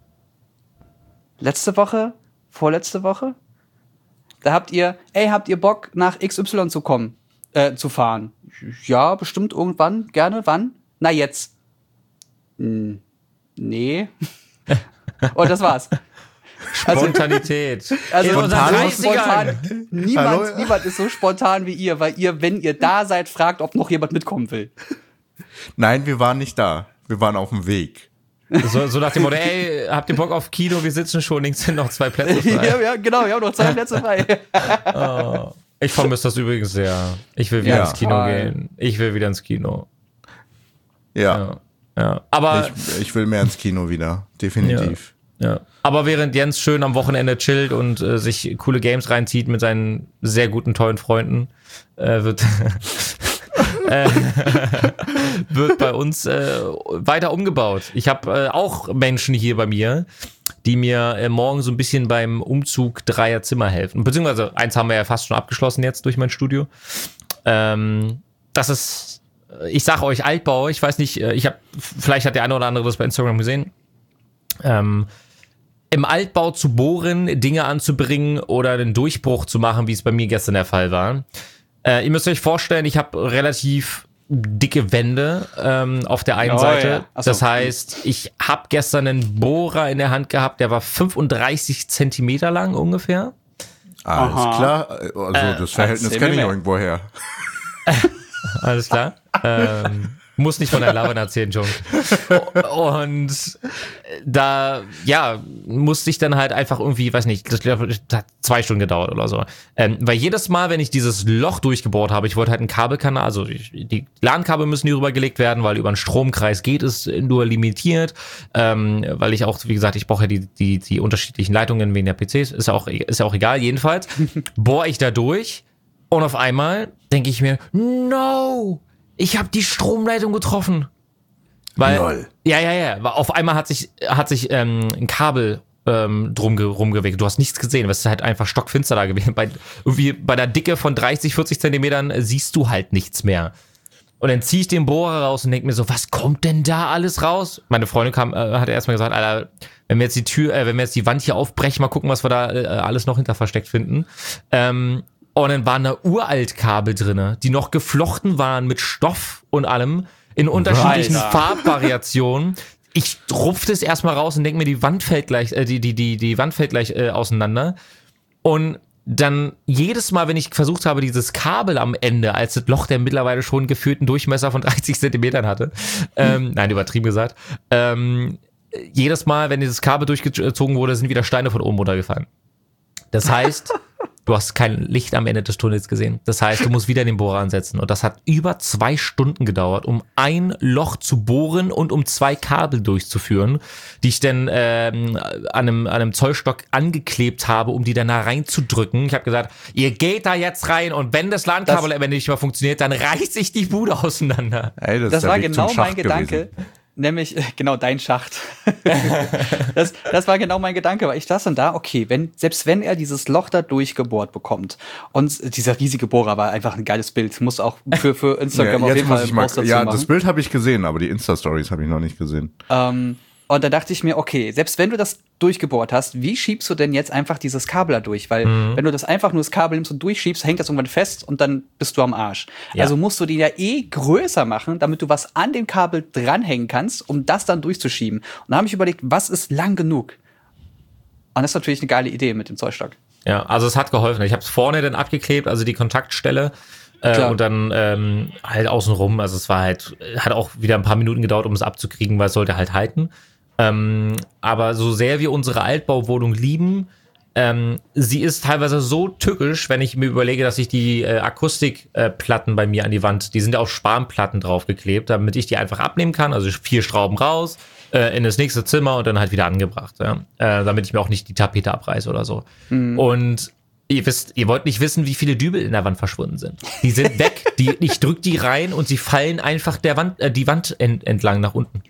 Letzte Woche? Vorletzte Woche? Da habt ihr, ey, habt ihr Bock nach X Y zu kommen, äh, zu fahren? Ja, bestimmt irgendwann, gerne, wann? Na jetzt. Hm, nee. Und das war's. Spontanität. Also In unseren so dreißigern. spontan, niemand, Hallo? niemand ist so spontan wie ihr, weil ihr, wenn ihr da seid, fragt, ob noch jemand mitkommen will. Nein, wir waren nicht da. Wir waren auf dem Weg. So, so nach dem Motto, ey, habt ihr Bock auf Kino? Wir sitzen schon, links sind noch zwei Plätze frei. ja, ja, genau, wir haben noch zwei Plätze frei. Oh, ich vermisse das übrigens sehr. Ich will wieder Ja. ins Kino Toll. gehen. Ich will wieder ins Kino. Ja, Ja. ja. Aber, ich, ich will mehr ins Kino wieder. Definitiv. ja. Aber während Jens schön am Wochenende chillt und äh, sich coole Games reinzieht mit seinen sehr guten, tollen Freunden, äh, wird, äh, wird bei uns äh, weiter umgebaut. Ich habe äh, auch Menschen hier bei mir, die mir äh, morgen so ein bisschen beim Umzug dreier Zimmer helfen. Beziehungsweise eins haben wir ja fast schon abgeschlossen jetzt durch mein Studio. Ähm, das ist, ich sage euch Altbau, ich weiß nicht, ich habe, vielleicht hat der eine oder andere das bei Instagram gesehen. Ähm, im Altbau zu bohren, Dinge anzubringen oder einen Durchbruch zu machen, wie es bei mir gestern der Fall war. Äh, ihr müsst euch vorstellen, ich habe relativ dicke Wände ähm, auf der einen Oh, Seite. ja. Ach so. Das heißt, ich habe gestern einen Bohrer in der Hand gehabt, der war fünfunddreißig Zentimeter lang ungefähr. Alles Aha. klar. Also das Verhältnis erzähl kenne mir ich mehr. irgendwo her. Alles klar. ähm, muss nicht von der Lavan erzählen, John. Und da, ja, musste ich dann halt einfach irgendwie, weiß nicht, das hat zwei Stunden gedauert oder so. Ähm, weil jedes Mal, wenn ich dieses Loch durchgebohrt habe, ich wollte halt einen Kabelkanal, also ich, die LAN-Kabel müssen hier rübergelegt werden, weil über einen Stromkreis geht es nur limitiert. Ähm, weil ich auch, wie gesagt, ich brauche ja die, die, die unterschiedlichen Leitungen wegen der P Cs, ist ja auch, ist ja auch egal. Jedenfalls bohre ich da durch und auf einmal denke ich mir, no! Ich habe die Stromleitung getroffen. Weil, Lol. ja, ja, ja. Weil auf einmal hat sich, hat sich ähm, ein Kabel ähm, drum ge- rumgewickelt. Du hast nichts gesehen, weil es ist halt einfach stockfinster da gewesen. Bei, irgendwie bei der Dicke von dreißig, vierzig Zentimetern äh, siehst du halt nichts mehr. Und dann ziehe ich den Bohrer raus und denke mir so, was kommt denn da alles raus? Meine Freundin kam, äh, hat erstmal gesagt, Alter, wenn wir jetzt die Tür, äh, wenn wir jetzt die Wand hier aufbrechen, mal gucken, was wir da äh, alles noch hinter versteckt finden. Ähm, Und dann waren da Uraltkabel drinne, die noch geflochten waren mit Stoff und allem in unterschiedlichen Alter. Farbvariationen. Ich rupfte es erstmal raus und denke mir, die Wand fällt gleich, äh, die, die, die, die Wand fällt gleich äh, auseinander. Und dann jedes Mal, wenn ich versucht habe, dieses Kabel am Ende, als das Loch, der mittlerweile schon gefühlten Durchmesser von dreißig Zentimetern hatte, ähm, nein, übertrieben gesagt, ähm, jedes Mal, wenn dieses Kabel durchgezogen wurde, sind wieder Steine von oben runtergefallen. Das heißt, du hast kein Licht am Ende des Tunnels gesehen. Das heißt, du musst wieder den Bohrer ansetzen. Und das hat über zwei Stunden gedauert, um ein Loch zu bohren und um zwei Kabel durchzuführen, die ich dann ähm, an, einem, an einem Zollstock angeklebt habe, um die dann da reinzudrücken. Ich habe gesagt, ihr geht da jetzt rein und wenn das Landkabel am Ende nicht mehr funktioniert, dann reißt sich die Bude auseinander. Ey, das Das ist der war Weg genau zum mein Schacht Gedanke. gewesen. Nämlich, äh, genau, dein Schacht. das, das war genau mein Gedanke, weil ich saß dann da, okay, wenn, selbst wenn er dieses Loch da durchgebohrt bekommt und dieser riesige Bohrer war einfach ein geiles Bild, muss auch für, für Instagram Ja, auf jetzt jeden muss Fall ich einen mal, Post dazu ja, machen. das Bild habe ich gesehen, aber die Insta-Stories habe ich noch nicht gesehen. Ähm, und da dachte ich mir, okay, selbst wenn du das durchgebohrt hast, wie schiebst du denn jetzt einfach dieses Kabel da durch? Weil Mhm. wenn du das einfach nur das Kabel nimmst und durchschiebst, hängt das irgendwann fest und dann bist du am Arsch. Ja. Also musst du den ja eh größer machen, damit du was an dem Kabel dranhängen kannst, um das dann durchzuschieben. Und da habe ich überlegt, was ist lang genug? Und das ist natürlich eine geile Idee mit dem Zollstock. Ja, also es hat geholfen. Ich habe es vorne dann abgeklebt, also die Kontaktstelle. Äh, Klar. und dann ähm, halt außenrum. Also es war halt, hat auch wieder ein paar Minuten gedauert, um es abzukriegen, weil es sollte halt halten. Ähm, aber so sehr wir unsere Altbauwohnung lieben, ähm, sie ist teilweise so tückisch, wenn ich mir überlege, dass ich die äh, Akustikplatten äh, bei mir an die Wand, die sind ja auf Spanplatten draufgeklebt, damit ich die einfach abnehmen kann, also vier Schrauben raus, äh, in das nächste Zimmer und dann halt wieder angebracht, ja? äh, damit ich mir auch nicht die Tapete abreiße oder so. Mhm. Und ihr wisst, ihr wollt nicht wissen, wie viele Dübel in der Wand verschwunden sind. Die sind weg, die, ich drück die rein und sie fallen einfach der Wand, äh, die Wand ent, entlang nach unten.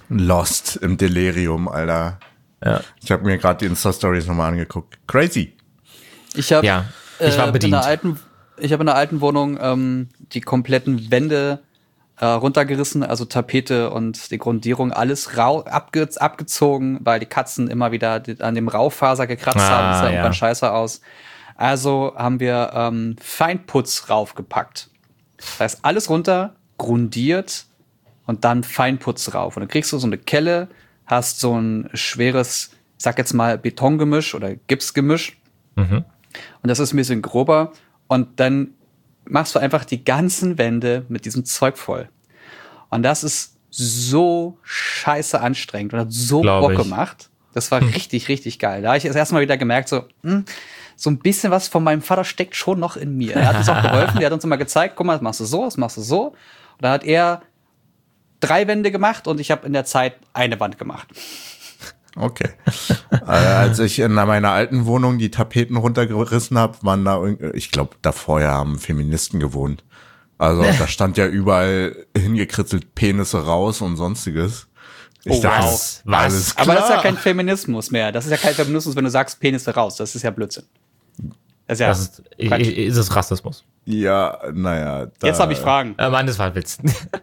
Lost im Delirium, Alter. Ja. Ich habe mir gerade die Insta-Stories nochmal angeguckt. Crazy. Ich habe Ja, ich war äh, bedient. in einer alten, ich habe in einer alten Wohnung ähm, die kompletten Wände äh, runtergerissen, also Tapete und die Grundierung, alles rau abge abgezogen, weil die Katzen immer wieder an dem Raufaser gekratzt Ah, haben. Das sah ja. irgendwann scheiße aus. Also haben wir ähm, Feinputz raufgepackt. Das heißt, alles runter, grundiert und dann Feinputz rauf. Und dann kriegst du so eine Kelle, hast so ein schweres, ich sag jetzt mal, Betongemisch oder Gipsgemisch. Mhm. Und das ist ein bisschen grober. Und dann machst du einfach die ganzen Wände mit diesem Zeug voll. Und das ist so scheiße anstrengend und hat so Glaub Bock ich. gemacht. Das war richtig, richtig geil. Da habe ich das erste Mal wieder gemerkt, so, hm, so ein bisschen was von meinem Vater steckt schon noch in mir. Er hat uns auch geholfen, der hat uns immer gezeigt, guck mal, das machst du so, das machst du so. Und dann hat er drei Wände gemacht und ich habe in der Zeit eine Wand gemacht. Okay. äh, als ich in meiner alten Wohnung die Tapeten runtergerissen habe, waren da, irgend- ich glaube, da vorher haben Feministen gewohnt. Also da stand ja überall hingekritzelt Penisse raus und sonstiges. Ich Oh, dachte, was? Was? alles klar. Aber das ist ja kein Feminismus mehr. Das ist ja kein Feminismus, wenn du sagst, Penisse raus. Das ist ja Blödsinn. Das ist ja Das ist, Quatsch. ist es Rassismus. Ja, naja. Da, Jetzt habe ich Fragen. Äh, Mann, das war ein Witz.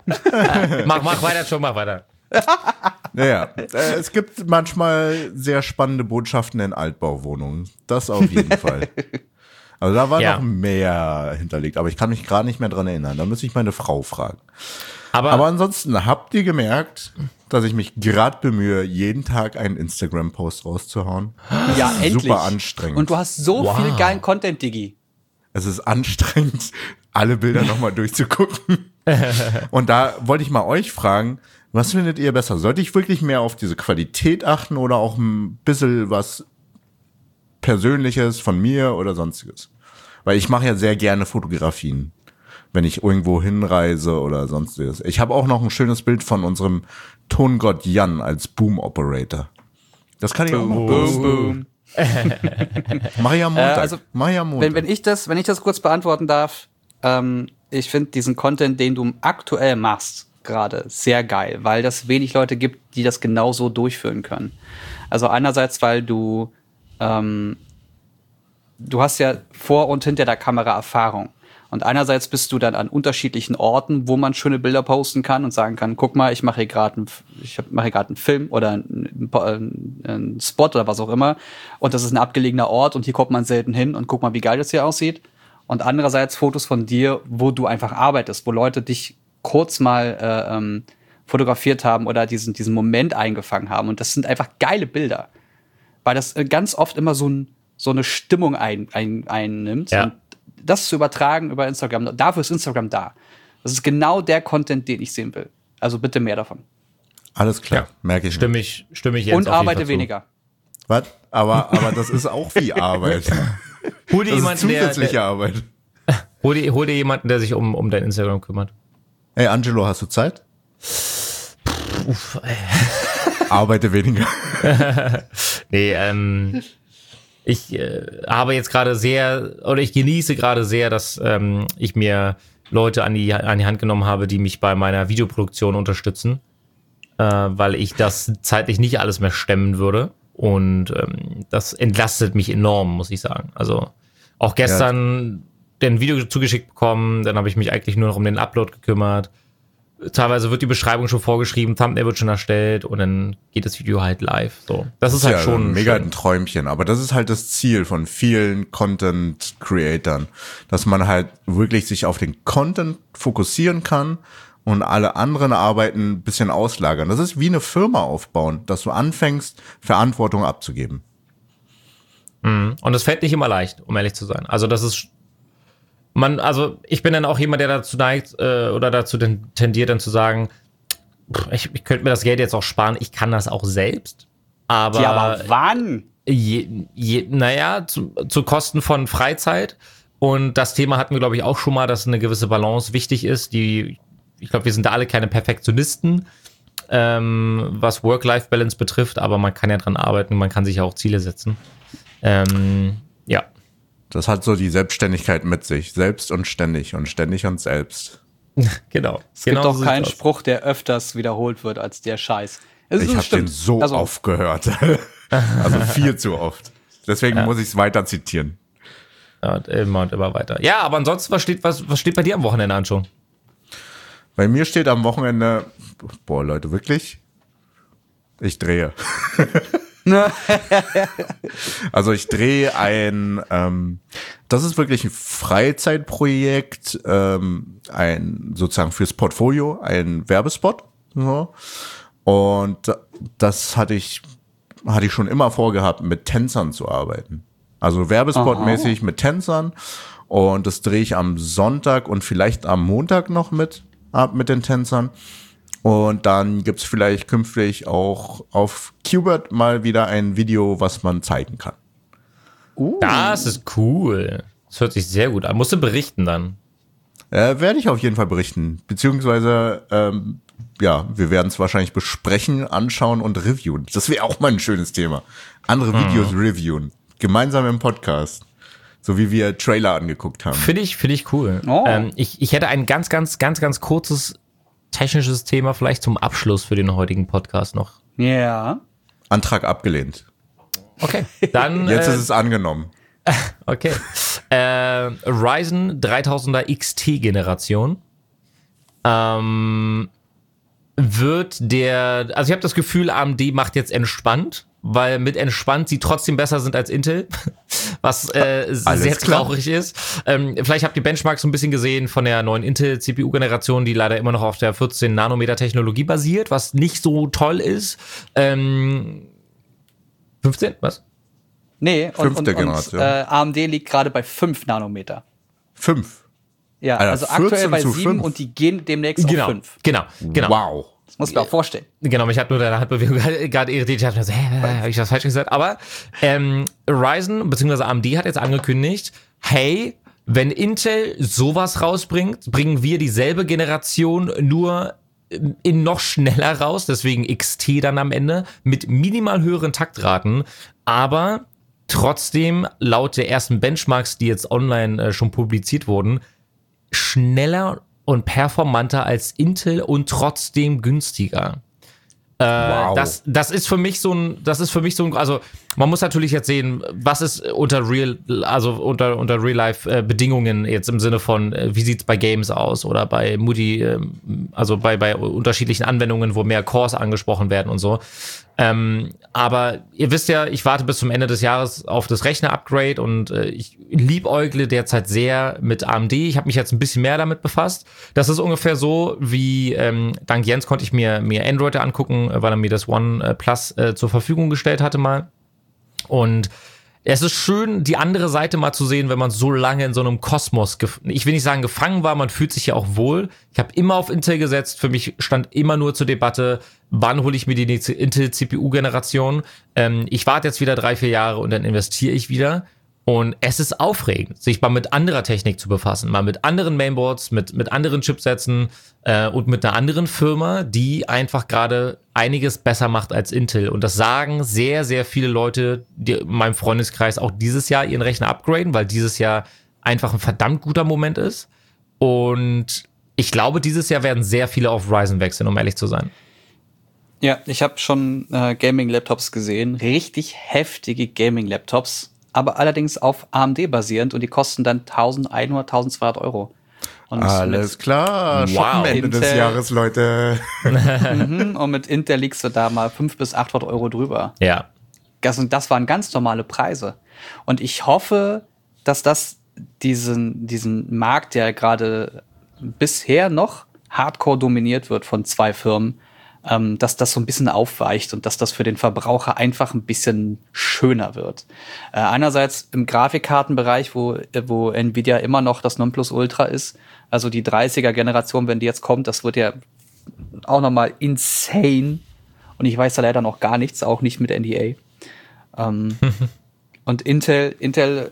mach, mach weiter, schon, mach weiter. Naja, äh, es gibt manchmal sehr spannende Botschaften in Altbauwohnungen. Das auf jeden Fall. Also da war Ja. noch mehr hinterlegt, aber ich kann mich gerade nicht mehr dran erinnern. Da müsste ich meine Frau fragen. Aber, Aber ansonsten habt ihr gemerkt, dass ich mich gerade bemühe, jeden Tag einen Instagram-Post rauszuhauen. Ja, Das ist endlich. super anstrengend. Und du hast so Wow. viel geilen Content, Digi. Es ist anstrengend, alle Bilder nochmal durchzugucken. Und da wollte ich mal euch fragen, was findet ihr besser? Sollte ich wirklich mehr auf diese Qualität achten oder auch ein bisschen was Persönliches von mir oder sonstiges? Weil ich mache ja sehr gerne Fotografien, wenn ich irgendwo hinreise oder sonstiges. Ich habe auch noch ein schönes Bild von unserem Tongott Jan als Boom Operator. Das kann ich auch mal posten. boom. Mach ich am Montag. Äh, also, Mach ich am Montag. Wenn, wenn, ich das, wenn ich das kurz beantworten darf, ähm, ich finde diesen Content, den du aktuell machst, gerade sehr geil, weil das wenig Leute gibt, die das genau so durchführen können. Also einerseits, weil du ähm, du hast ja vor und hinter der Kamera Erfahrung. Und einerseits bist du dann an unterschiedlichen Orten, wo man schöne Bilder posten kann und sagen kann, guck mal, ich mache hier gerade einen, ich mache hier gerade einen Film oder einen, einen, einen Spot oder was auch immer. Und das ist ein abgelegener Ort und hier kommt man selten hin und guck mal, wie geil das hier aussieht. Und andererseits Fotos von dir, wo du einfach arbeitest, wo Leute dich kurz mal äh, ähm, fotografiert haben oder diesen, diesen Moment eingefangen haben. Und das sind einfach geile Bilder. Weil das äh, ganz oft immer so, ein, so eine Stimmung ein, ein, einnimmt. Ja. Und das zu übertragen über Instagram, dafür ist Instagram da. Das ist genau der Content, den ich sehen will. Also bitte mehr davon. Alles klar, Ja. merke ich. Stimme ich, stimme ich jetzt Und auf jeden arbeite Fall zu. weniger. Was? Aber, aber das ist auch wie Arbeit. Hol dir Das ist jemanden, der, zusätzliche der, Arbeit. hol dir, hol dir jemanden, der sich um, um dein Instagram kümmert. Hey Angelo, hast du Zeit? Uff, Arbeite weniger. nee, ähm, ich äh, habe jetzt gerade sehr, oder ich genieße gerade sehr, dass ähm, ich mir Leute an die, an die Hand genommen habe, die mich bei meiner Videoproduktion unterstützen, äh, weil ich das zeitlich nicht alles mehr stemmen würde. Und ähm, das entlastet mich enorm, muss ich sagen. Also auch gestern ja. ein Video zugeschickt bekommen, dann habe ich mich eigentlich nur noch um den Upload gekümmert. Teilweise wird die Beschreibung schon vorgeschrieben, Thumbnail wird schon erstellt und dann geht das Video halt live. So, das, das ist halt ja schon mega schön. Ein Träumchen, aber das ist halt das Ziel von vielen Content-Creatern, dass man halt wirklich sich auf den Content fokussieren kann und alle anderen Arbeiten ein bisschen auslagern. Das ist wie eine Firma aufbauen, dass du anfängst, Verantwortung abzugeben. Mhm. Und das fällt nicht immer leicht, um ehrlich zu sein. Also das ist Man, also ich bin dann auch jemand, der dazu neigt äh, oder dazu tendiert, dann zu sagen, ich, ich könnte mir das Geld jetzt auch sparen, ich kann das auch selbst. Aber, ja, aber wann? Je, je, naja, zu, zu Kosten von Freizeit. Und das Thema hatten wir, glaube ich, auch schon mal, dass eine gewisse Balance wichtig ist. Die, ich glaube, wir sind da alle keine Perfektionisten, ähm, was Work-Life-Balance betrifft, aber man kann ja dran arbeiten, man kann sich ja auch Ziele setzen. Ähm, ja. Das hat so die Selbstständigkeit mit sich. Selbst und ständig und ständig und selbst. Genau. Es genau gibt doch so keinen sieht's aus. Spruch, der öfters wiederholt wird als der Scheiß. Es Ich ist- habe stimmt. den so Also, oft gehört. Also viel zu oft. Deswegen Ja. muss ich es weiter zitieren. Ja, und immer und immer weiter. Ja, aber ansonsten, was steht, was, was steht bei dir am Wochenende an schon? Bei mir steht am Wochenende, boah Leute, wirklich? Ich drehe. Also ich drehe ein, ähm, das ist wirklich ein Freizeitprojekt, ähm, ein sozusagen fürs Portfolio, ein Werbespot. So. Und das hatte ich, hatte ich schon immer vorgehabt, mit Tänzern zu arbeiten. Also Werbespotmäßig mit Tänzern. Und das drehe ich am Sonntag und vielleicht am Montag noch mit, ab mit den Tänzern. Und dann gibt's vielleicht künftig auch auf Qbert mal wieder ein Video, was man zeigen kann. uh, Das ist cool. Das hört sich sehr gut an. Musst du berichten dann. Äh, werde ich auf jeden Fall berichten. Beziehungsweise, ähm, ja, wir werden es wahrscheinlich besprechen, anschauen und reviewen. Das wäre auch mal ein schönes Thema. Andere Videos reviewen. Gemeinsam im Podcast. So wie wir Trailer angeguckt haben. Finde ich, finde ich cool. Oh. Ähm, ich, ich hätte ein ganz, ganz, ganz, ganz kurzes technisches Thema vielleicht zum Abschluss für den heutigen Podcast noch. ja. Antrag abgelehnt. Okay. Dann, Jetzt äh, ist es angenommen. okay. Äh, Ryzen dreitausender X T-Generation ähm, wird der, also ich habe das Gefühl, A M D macht jetzt entspannt, weil mit entspannt sie trotzdem besser sind als Intel, was äh, sehr klar. traurig ist. Ähm, vielleicht habt ihr Benchmarks so ein bisschen gesehen von der neuen Intel-C P U-Generation, die leider immer noch auf der vierzehn Nanometer Technologie basiert, was nicht so toll ist. Ähm, fünfzehn? Was? Nee, und, Fünfte und, und Generation. äh, A M D liegt gerade bei fünf Nanometer. Fünf. Ja, Alter, also aktuell vierzehn bei zu sieben fünf. und die gehen demnächst Genau, auf fünf. genau, genau. Wow. Das muss man auch vorstellen. Genau, mich hat nur deine Handbewegung gerade irritiert. Ich dachte mir so, hä, habe ich das falsch gesagt? Aber ähm, Ryzen bzw. A M D hat jetzt angekündigt, hey, wenn Intel sowas rausbringt, bringen wir dieselbe Generation nur in noch schneller raus, deswegen X T dann am Ende, mit minimal höheren Taktraten, aber trotzdem laut der ersten Benchmarks, die jetzt online äh, schon publiziert wurden, schneller und performanter als Intel und trotzdem günstiger. Äh, Wow. das, das ist für mich so ein, das ist für mich so ein, also man muss natürlich jetzt sehen, was ist unter Real, also unter, unter Real-Life-Bedingungen jetzt im Sinne von, äh, wie sieht's bei Games aus oder bei Moody, ähm, also bei, bei unterschiedlichen Anwendungen, wo mehr Cores angesprochen werden und so. Ähm, aber ihr wisst ja, ich warte bis zum Ende des Jahres auf das Rechner-Upgrade und äh, ich liebäugle derzeit sehr mit A M D. Ich habe mich jetzt ein bisschen mehr damit befasst. Das ist ungefähr so wie, ähm, dank Jens konnte ich mir, mir Android angucken, weil er mir das One Plus äh, zur Verfügung gestellt hatte mal. Und es ist schön, die andere Seite mal zu sehen, wenn man so lange in so einem Kosmos, gef- ich will nicht sagen gefangen war, man fühlt sich ja auch wohl. Ich habe immer auf Intel gesetzt, für mich stand immer nur zur Debatte, wann hole ich mir die nächste Intel-C P U-Generation. Ähm, ich warte jetzt wieder drei, vier Jahre und dann investiere ich wieder. Und es ist aufregend, sich mal mit anderer Technik zu befassen, mal mit anderen Mainboards, mit, mit anderen Chipsätzen äh, und mit einer anderen Firma, die einfach gerade einiges besser macht als Intel. Und das sagen sehr, sehr viele Leute, die in meinem Freundeskreis auch dieses Jahr ihren Rechner upgraden, weil dieses Jahr einfach ein verdammt guter Moment ist. Und ich glaube, dieses Jahr werden sehr viele auf Ryzen wechseln, um ehrlich zu sein. Ja, ich habe schon äh, Gaming-Laptops gesehen, richtig heftige Gaming-Laptops, aber allerdings auf A M D basierend und die kosten dann eintausendeinhundert, eintausendzweihundert Euro. Und Alles mit, klar, Shoppen Ende des Intel. Jahres, Leute. mhm, und mit Intel liegst du da mal fünfhundert bis achthundert Euro drüber. Ja. Das, und das waren ganz normale Preise. Und ich hoffe, dass das diesen, diesen Markt, der gerade bisher noch hardcore dominiert wird von zwei Firmen, ähm, dass das so ein bisschen aufweicht und dass das für den Verbraucher einfach ein bisschen schöner wird. Äh, einerseits im Grafikkartenbereich, wo, wo Nvidia immer noch das Nonplusultra ist, also die dreißiger-Generation, wenn die jetzt kommt, das wird ja auch nochmal insane. Und ich weiß da leider noch gar nichts, auch nicht mit N D A. ähm, und Intel, Intel,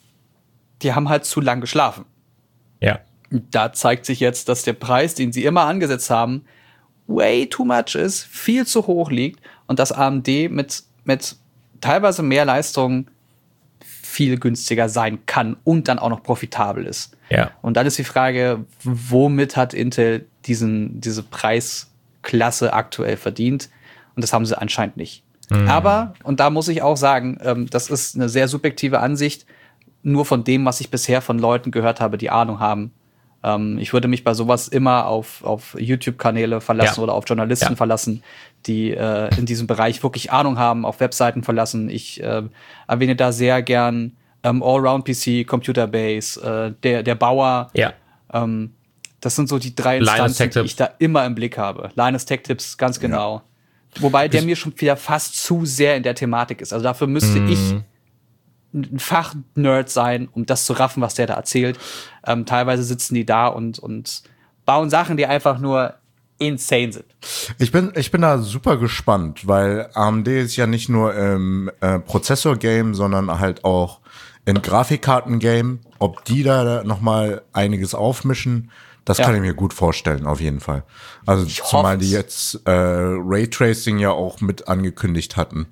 die haben halt zu lang geschlafen. Ja. Da zeigt sich jetzt, dass der Preis, den sie immer angesetzt haben, way too much ist, viel zu hoch liegt und dass A M D mit, mit teilweise mehr Leistung viel günstiger sein kann und dann auch noch profitabel ist. Ja. Und dann ist die Frage, womit hat Intel diesen, diese Preisklasse aktuell verdient? Und das haben sie anscheinend nicht. Mhm. Aber, und da muss ich auch sagen, ähm, das ist eine sehr subjektive Ansicht, nur von dem, was ich bisher von Leuten gehört habe, die Ahnung haben. Ähm, ich würde mich bei sowas immer auf, auf YouTube-Kanäle verlassen ja. oder auf Journalisten ja. verlassen, die äh, in diesem Bereich wirklich Ahnung haben, auf Webseiten verlassen. Ich äh, erwähne da sehr gern ähm, Allround-P C, Computer Base, äh, der, der Bauer. Ja. Ähm, das sind so die drei Linus Instanzen, Tech die ich da immer im Blick habe. Linus Tech Tips, ganz genau. Ja. Wobei der mir schon wieder fast zu sehr in der Thematik ist. Also dafür müsste mm. ich ein Fachnerd sein, um das zu raffen, was der da erzählt. Ähm, teilweise sitzen die da und, und bauen Sachen, die einfach nur insane sind. Ich bin, ich bin da super gespannt, weil A M D ist ja nicht nur im äh, Prozessor-Game, sondern halt auch im Grafikkarten-Game. Ob die da nochmal einiges aufmischen, das ja. kann ich mir gut vorstellen, auf jeden Fall. Also ich zumal hoff's. die jetzt äh, Raytracing ja auch mit angekündigt hatten.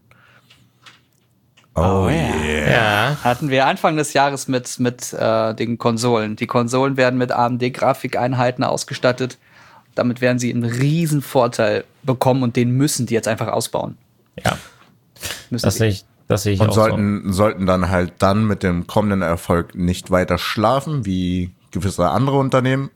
Oh, Oh, yeah. yeah. Ja. Hatten wir Anfang des Jahres mit, mit äh, den Konsolen. Die Konsolen werden mit A M D-Grafikeinheiten ausgestattet. Damit werden sie einen riesen Vorteil bekommen und den müssen die jetzt einfach ausbauen. Ja. Müssen Das sie. sehe ich, das sehe ich Und auch sollten, sollten dann halt dann mit dem kommenden Erfolg nicht weiter schlafen, wie gewisse andere Unternehmen.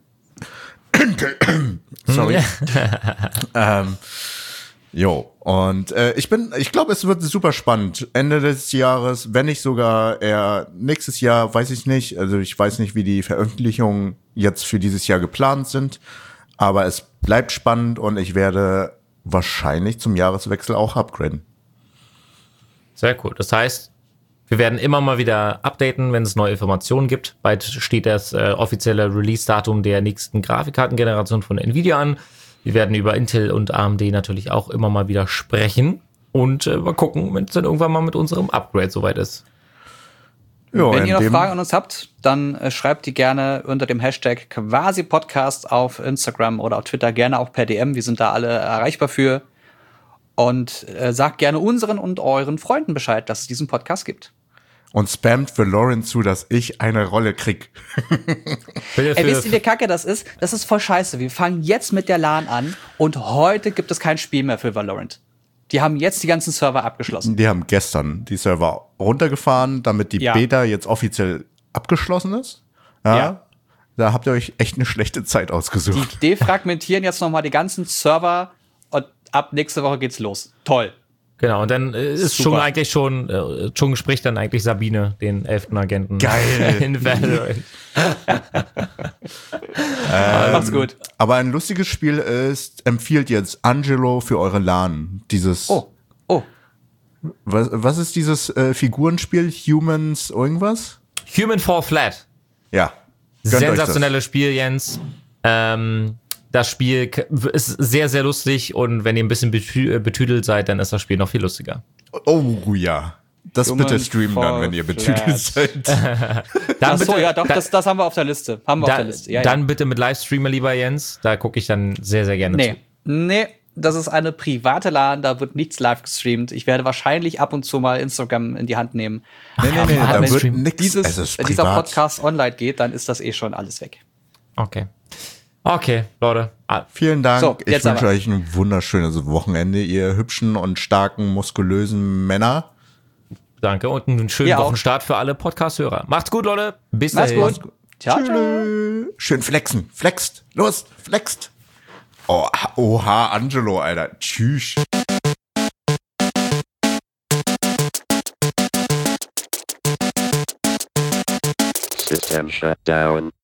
Sorry. ähm, jo, und äh, ich bin, ich glaube, es wird super spannend. Ende des Jahres, wenn nicht sogar eher nächstes Jahr, weiß ich nicht. Also ich weiß nicht, wie die Veröffentlichungen jetzt für dieses Jahr geplant sind. Aber es bleibt spannend und ich werde wahrscheinlich zum Jahreswechsel auch upgraden. Sehr cool. Das heißt, wir werden immer mal wieder updaten, wenn es neue Informationen gibt. Bald steht das äh, offizielle Release-Datum der nächsten Grafikkartengeneration von Nvidia an. Wir werden über Intel und A M D natürlich auch immer mal wieder sprechen und äh, mal gucken, wenn es dann irgendwann mal mit unserem Upgrade soweit ist. Jo, Wenn ihr noch dem- Fragen an uns habt, dann äh, schreibt die gerne unter dem Hashtag Quasi-Podcast auf Instagram oder auf Twitter, gerne auch per D M. Wir sind da alle erreichbar für. Und äh, sagt gerne unseren und euren Freunden Bescheid, dass es diesen Podcast gibt. Und spammt für Lauren zu, dass ich eine Rolle krieg. Für, Ey, wisst ihr, wie kacke das ist? Das ist voll scheiße. Wir fangen jetzt mit der LAN an und heute gibt es kein Spiel mehr für Valorant. Die haben jetzt die ganzen Server abgeschlossen. Die haben gestern die Server runtergefahren, damit die Ja. Beta jetzt offiziell abgeschlossen ist. Ja. Ja. Da habt ihr euch echt eine schlechte Zeit Die ausgesucht. defragmentieren jetzt nochmal die ganzen Server und ab nächste Woche geht's los. Toll. Genau, und dann äh, ist Super. schon eigentlich schon, äh, schon spricht dann eigentlich Sabine, den elften Agenten. Geil. In Valorant. Macht's gut. Aber ein lustiges Spiel ist, empfiehlt jetzt Angelo für eure LAN. Dieses, Oh, oh. was, was ist dieses äh, Figurenspiel? Humans irgendwas? Human Fall Flat. Ja. Gönnt euch das. Sensationelles Spiel, Jens. Ähm, das Spiel k- ist sehr, sehr lustig und wenn ihr ein bisschen betü- betüdelt seid, dann ist das Spiel noch viel lustiger. Oh ja. Das Human bitte streamen dann, wenn ihr betütelt Flat. seid. Dann Ach so, bitte- ja, doch, dann- das, das haben wir auf der Liste. Haben wir auf Da, der Liste. Ja, dann ja. bitte mit Livestreamer, lieber Jens. Da gucke ich dann sehr, sehr gerne Nee, zu. nee, das ist eine private LAN, da wird nichts live gestreamt. Ich werde wahrscheinlich ab und zu mal Instagram in die Hand nehmen. Nee, nee, nee, Aber da wenn wird Stream- nix. Dieses, es ist wenn dieser privat. Podcast online geht, dann ist das eh schon alles weg. Okay. Okay, Leute. Ah, Vielen Dank. So, ich jetzt wünsche aber. euch ein wunderschönes Wochenende, ihr hübschen und starken, muskulösen Männer. danke und einen schönen Ihr auch. Wochenstart für alle Podcast-Hörer. Macht's gut, Leute. Bis Mach's dahin. gut. Ciao, ciao. Tschö. Schön flexen. Flext. Los, flext. Oh, oha, Angelo, Alter. Tschüss. System shut down.